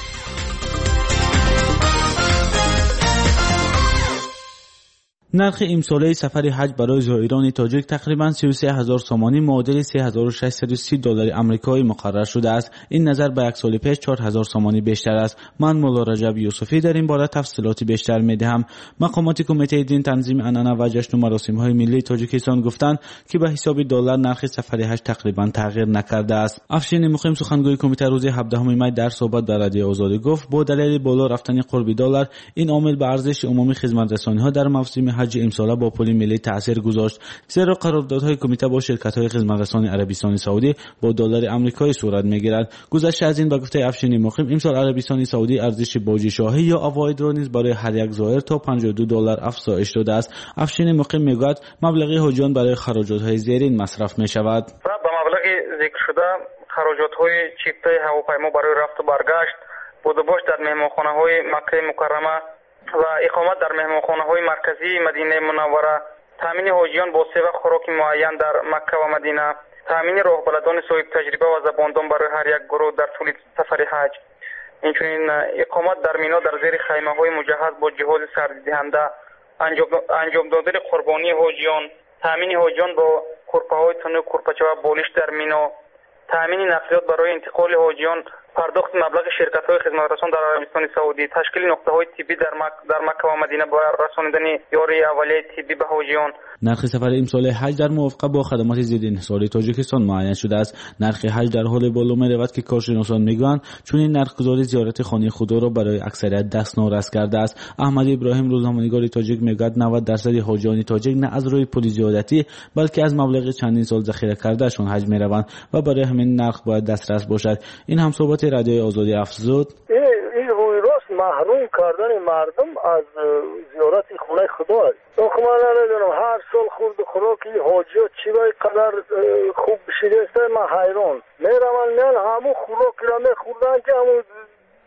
نرخ امساله سفر حج برای زائران تاجیک تقریباً سی و سه هزار سومانی معادل سه هزار و ششصد و سی دلار آمریکایی مقرر شده است. این نظر به یک سال پیش چهار هزار سومانی بیشتر است. من مولا رجب یوسفی در این باره تفصیلات بیشتر می‌دهم. مقامات کمیته دین تنظیم عنعنه و جشن و مراسم‌های ملی تاجیکستان گفتند که به حساب دلار نرخ سفر حج تقریباً تغییر نکرده است. افشین مقیم سخنگوی کمیته روز هفدهم می در صحبت در رادیو آزادی گفت با دلیل بالا رفتن قرب دلار این عامل به ارزش عمومی خدمت‌رسانی‌ها در موسم حج امسال با پول ملی تاثیر گذاشت، زیرا قراردادهای کمیته با شرکت‌های خدمت‌رسانی عربستان سعودی با دلار آمریکایی صورت می‌گیرد. گذشته از این با گفته افشین مقیم امسال عربستان سعودی ارزش باج شاهی یا عواید را نیز برای هر یک زائر تا پنجاه و دو دلار افزایش داده است. افشین مقیم میگوید مبلغ حاجیان برای خراجات‌های زیرین مصرف می‌شود. با مبلغ ذکر شده خراجات‌های چیپتای هواپیما برای رفت و برگشت، بودباش در مهمانخانه‌های مکه مکرمه و اقامت در مهمانخانه‌های مرکزی مدینه منوره، تامین حاجیان با سه وقت خوراک معین در مکه و مدینه، تامین راهبردان صاحب تجربه و زباندان برای هر یک گروه در طول سفر حج، اینچنین اقامت در مینا در زیر خیمه‌های مجهز با جهاز سردیدهنده، انجام انجام دادن قربانی حاجیان، تامین حاجیان با کورپه‌های تنو کورپچه و بالش در مینا، تامین نقلیات برای انتقال حاجیان، پرداخت مبلغ شرکت‌های خدمت‌رسان در عربستان سعودی، تشکیل نقطه‌های طبی در مک در مکه و مدینه برای رساندن یاری اولیه طبی به حاجیان. نرخ سفر امسال حج در موافقت با خدمات ضد انحصاری تاجیکستان معین شده است. نرخ حج در حال بالا می‌رود که کارشناسان میگویند چون این نرخ‌گذاری زیارت خانه خدا را برای اکثریت دست نورس کرده است. احمد ابراهیم روزنامه‌نگار تاجیک میگوید نود درصد حاجیان تاجیک نه از روی پول زیادتی بلکه از مبلغ چندین سال ذخیره کردهشان حج می‌روند و برای همین نرخ باید دسترس باشد. این هم صحبت رادیو آزادی افزود. این روی راست محروم کردن مردم از زیارت خانه خدا است. آخه من نمیدونم هر سال خورد خوراکی حاجیات چی باید قدر خوب بشیده است. من حیران میرم میان همون خوراکی را میخوردن که همون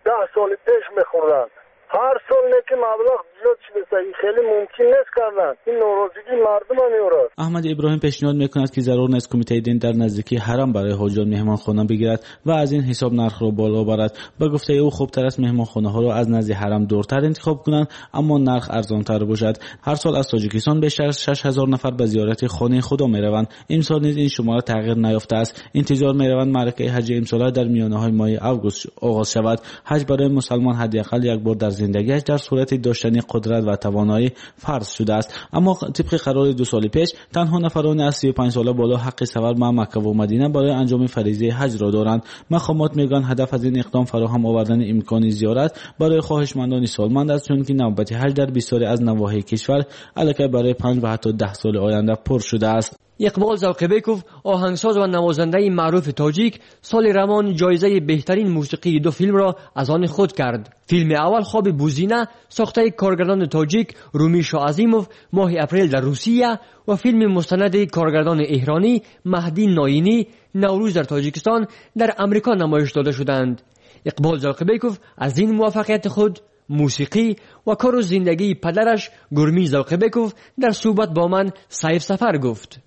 ده سال پیش میخوردن. هر سال نه که مبلغ زیاد شده خیلی ممکن نیست کردن. این ناراضگی مردم هم میارد. احمد ابراهیم پیشنهاد میکند که ضرور نیست کمیته دین در نزدیکی حرم برای حاجیان مهمانخانه بگیرد و از این حساب نرخ را بالا برد. به گفته او خوبتر است مهمانخانه ها را از نزد حرم دورتر انتخاب کنند اما نرخ ارزانتر باشد. هر سال از تاجیکستان بیشتر از شش هزار نفر به زیارت خانه خدا میروند. امسال نیز این شماره تغییر نیافته است. انتظار میروند معرکه حج امسال در میانه های ماه آگوست آغاز شود. حج برای مسلمان حداقل یک بار در زندگیش در صورت داشتن قدرت و توانایی فرض شده است. اما طبق قرار دو سال پیش تنها نفران از سی و پنج ساله بالا حق سفر به مکه و مدینه برای انجام فریضه حج را دارند. مقامات میگن هدف از این اقدام فراهم آوردن امکان زیارت برای خواهشمندان سالمند است، چون که نوبت حج در بسیاری از نواحی کشور الکی برای پنج و حتی ده سال آینده پر شده است. اقبال ذوقبیکوف آهنگساز و نوازنده معروف تاجیک سال روان جایزه بهترین موسیقی دو فیلم را از آن خود کرد. فیلم اول خواب بوزینه ساخته کارگردان تاجیک رومی شاه عظیموف ماه اپریل در روسیه و فیلم مستند کارگردان ایرانی مهدی ناینی نوروز در تاجیکستان در امریکا نمایش داده شدند. اقبال ذوقبیکوف از این موفقیت خود، موسیقی و کار و زندگی پدرش گرمی ذوقبیکوف در صحبت با من سیف سفر گفت.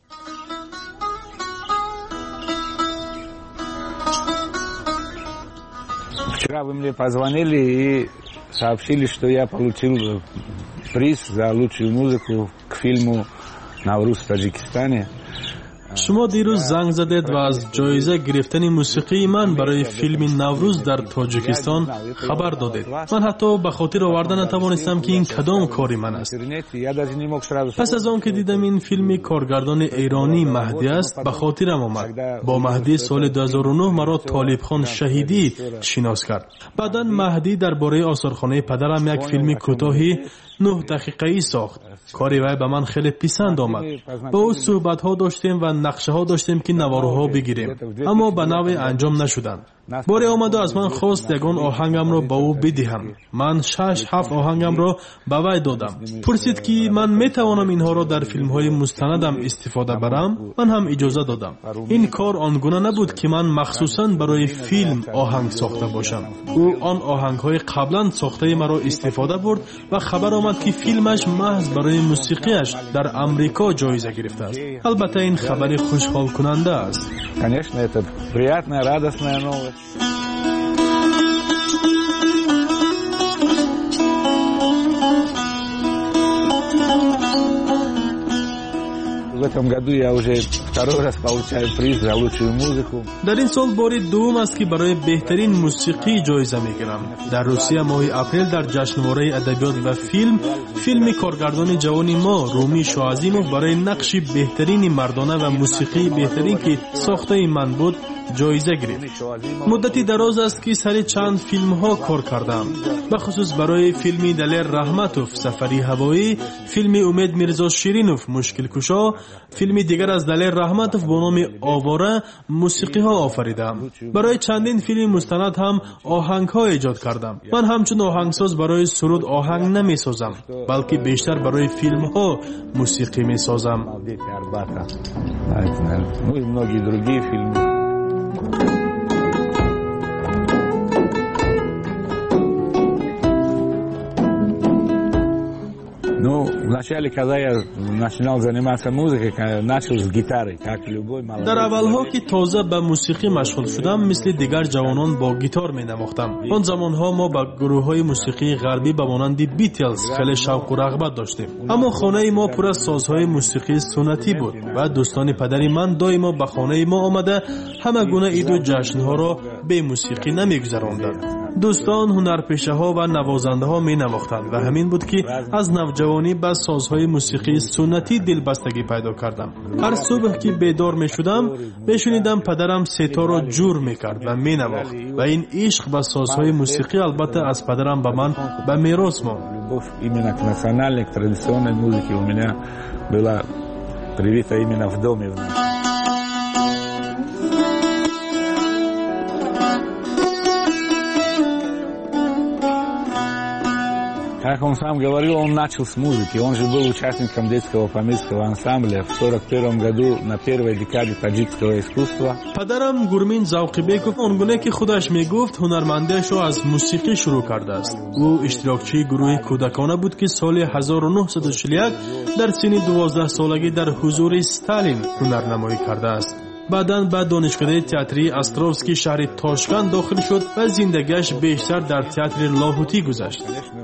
Вчера вы мне позвонили и сообщили, что я получил приз за лучшую музыку к фильму «Навруз в Таджикистане». شما دیروز زنگ زدید و از جایزه گرفتن موسیقی من برای فیلم نوروز در تاجیکستان خبر دادید. من حتی به خاطر آوردن نتوانستم که این کدام کاری من است. پس از آن که دیدم این فیلم کارگردان ایرانی مهدی است به خاطرم آمد. با مهدی سال دو هزار و نه مرا طالب خان شهیدی شناس کرد. بعدا مهدی درباره آثارخانه پدرم یک فیلم کوتاهی نه دقیقه‌ای ساخت. کاری وی به من خیلی پسند آمد. با او صحبت ها داشتیم و نقشه ها داشتیم که نواروها بگیریم، اما به نوع انجام نشدند. باری آمد و از من خواست یگان آهنگم را با او بدهم. من شش هفت آهنگم را به وی دادم. پرسید که من می توانم اینها را در فیلم های مستندم استفاده برم. من هم اجازه دادم. این کار آنگونه نبود که من مخصوصا برای فیلم آهنگ ساخته باشم. او آن آهنگ های قبلا ساخته مرا استفاده برد و خبر آمد که فیلمش محض برای موسیقیش در امریکا جایزه گرفته است. البته این خبر خوشحال کننده است. Конечно, это приятная, радостная новость. В этом году я уже второй раз получаю приз за лучшую музыку. در این سال بار دوم است که برای بهترین موسیقی جایزه میگیرم. در روسیه ماه اپریل در جشنواره ادبیات و فیلم فیلم کارگردان جوان ما رومی شاه عظیموف برای نقش بهترین مردانه و موسیقی بهترین که ساخته من بود جایزه گرفت. مدتی دراز است که سر چند فیلم ها کار کردم، به خصوص برای فیلم دلیر رحمتوف سفری هوایی، فیلم امید میرزا شیرینوف مشکل کشا، فیلم دیگر از دلیر رحمتوف با نام آواره موسیقی ها آفریدم. برای چندین فیلم مستند هم آهنگ ها ایجاد کردم. من همچون آهنگساز برای سرود آهنگ نمی سازم، بلکه بیشتر برای فیلم ها موسیقی می سازم. Ну, вначале, когда я начинал заниматься музыкой, начал с гитары, как любой молодой. در اولها که تازه به موسیقی مشغول شدم مثل دیگر جوانان با گیتار می نواختم. آن زمانها ما با گروه های موسیقی غربی به مانند بیتلز خیلی شوق و رغبت داشتیم، اما خانه ما پر از سازهای موسیقی سنتی بود و دوستان پدری من دائما به خانه ما آمده همه گونه عید و جشنها را به موسیقی نمیگذراندند. دوستان هنرپیشه ها و نوازنده ها می نواختند و همین بود که از نوجوانی به سازهای موسیقی سنتی دلبستگی پیدا کردم. هر صبح که بیدار می شدم بشنیدم پدرم ستار را جور می کرد و می نواخت و این عشق به سازهای موسیقی البته از پدرم به من به میراث ماند. Именно к национальной, к традиционной музыке у меня была привита именно в доме. Как он сам говорил, он начал с музыки. Он же был участником детского памирского ансамбля в сорок первом году на первой декаде таджикского искусства. Падарам Гурмин Завқибеков он гуне ки худаш мегуфт ҳунармандиашро аз мусиқӣ шурӯъ кардааст. Ӯ иштирокчии гурӯҳи кӯдакона буд ки соли ҳазору нуҳсаду чилу як дар синни дувоздаҳсолагӣ дар ҳузури Сталин ҳунарнамоӣ кардааст. баъдан ба донишгоҳи театрии Островский шаҳри Тошкент дохил шуд ва зиндагиаш бештар дар театри Лоҳутӣ гузашт.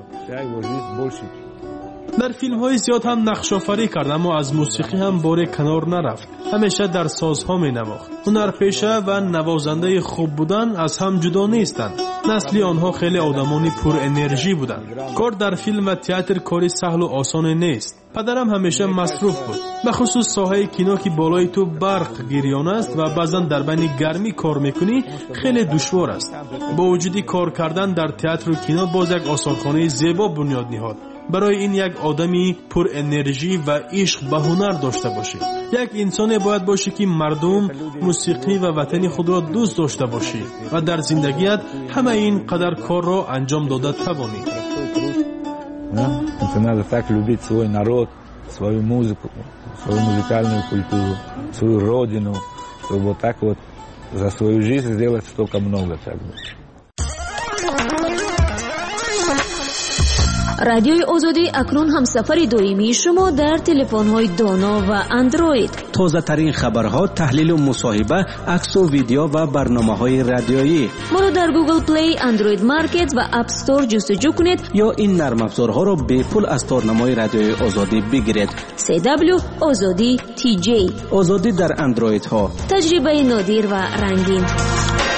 дар филмҳои зиёд ҳам нақшофарӣ кард, аммо аз мусиқӣ ҳам боре канор нарафт. ҳамеша дар созҳо менавохт. ҳунарпеша ва навозандаи хуб будан аз ҳам ҷудо нестанд. насли онҳо хеле одамони пурэнержӣ буданд. кор дар филм ва театр кори саҳлу осоне нест. падарам ҳамеша масруф буд. бахусус соҳаи кино ки болои ту барқ гирён аст ва баъзан дар байни гармӣ кор мекунӣ хеле душвор аст. бо вуҷуди кор кардан дар театру кино боз як осорхонаи зебо бунёд ниҳод. барои ин як одами пурэнержӣ ва ишқ ба ҳунар дошта бошӣ. як инсоне бояд бошӣ ки мардум, мусиқӣ ва ватани худро дӯст дошта бошӣ ва дар зиндагият ҳамаи ин қадар корро анҷом дода тавонӣ. Это надо так любить свой народ, свою музыку, свою музыкальную культуру, свою родину, чтобы вот так вот за свою жизнь сделать столько много. Так. радиои озодӣ акнун ҳамсафари доимии шумо дар телефонҳои доно ва андроид. тозатарин хабарҳо, таҳлилу мусоҳиба, аксу видео ва барномаҳои радиоӣ. моро дар Google Play, Android Market ва App Store ҷустуҷӯ кунед ё ин нармафзорҳоро бепул аз торнамои радиои озодӣ бигиред. си дабл ю Озодӣ ти ҷей. озодӣ дар андроидҳо. таҷрибаи нодир ва рангин.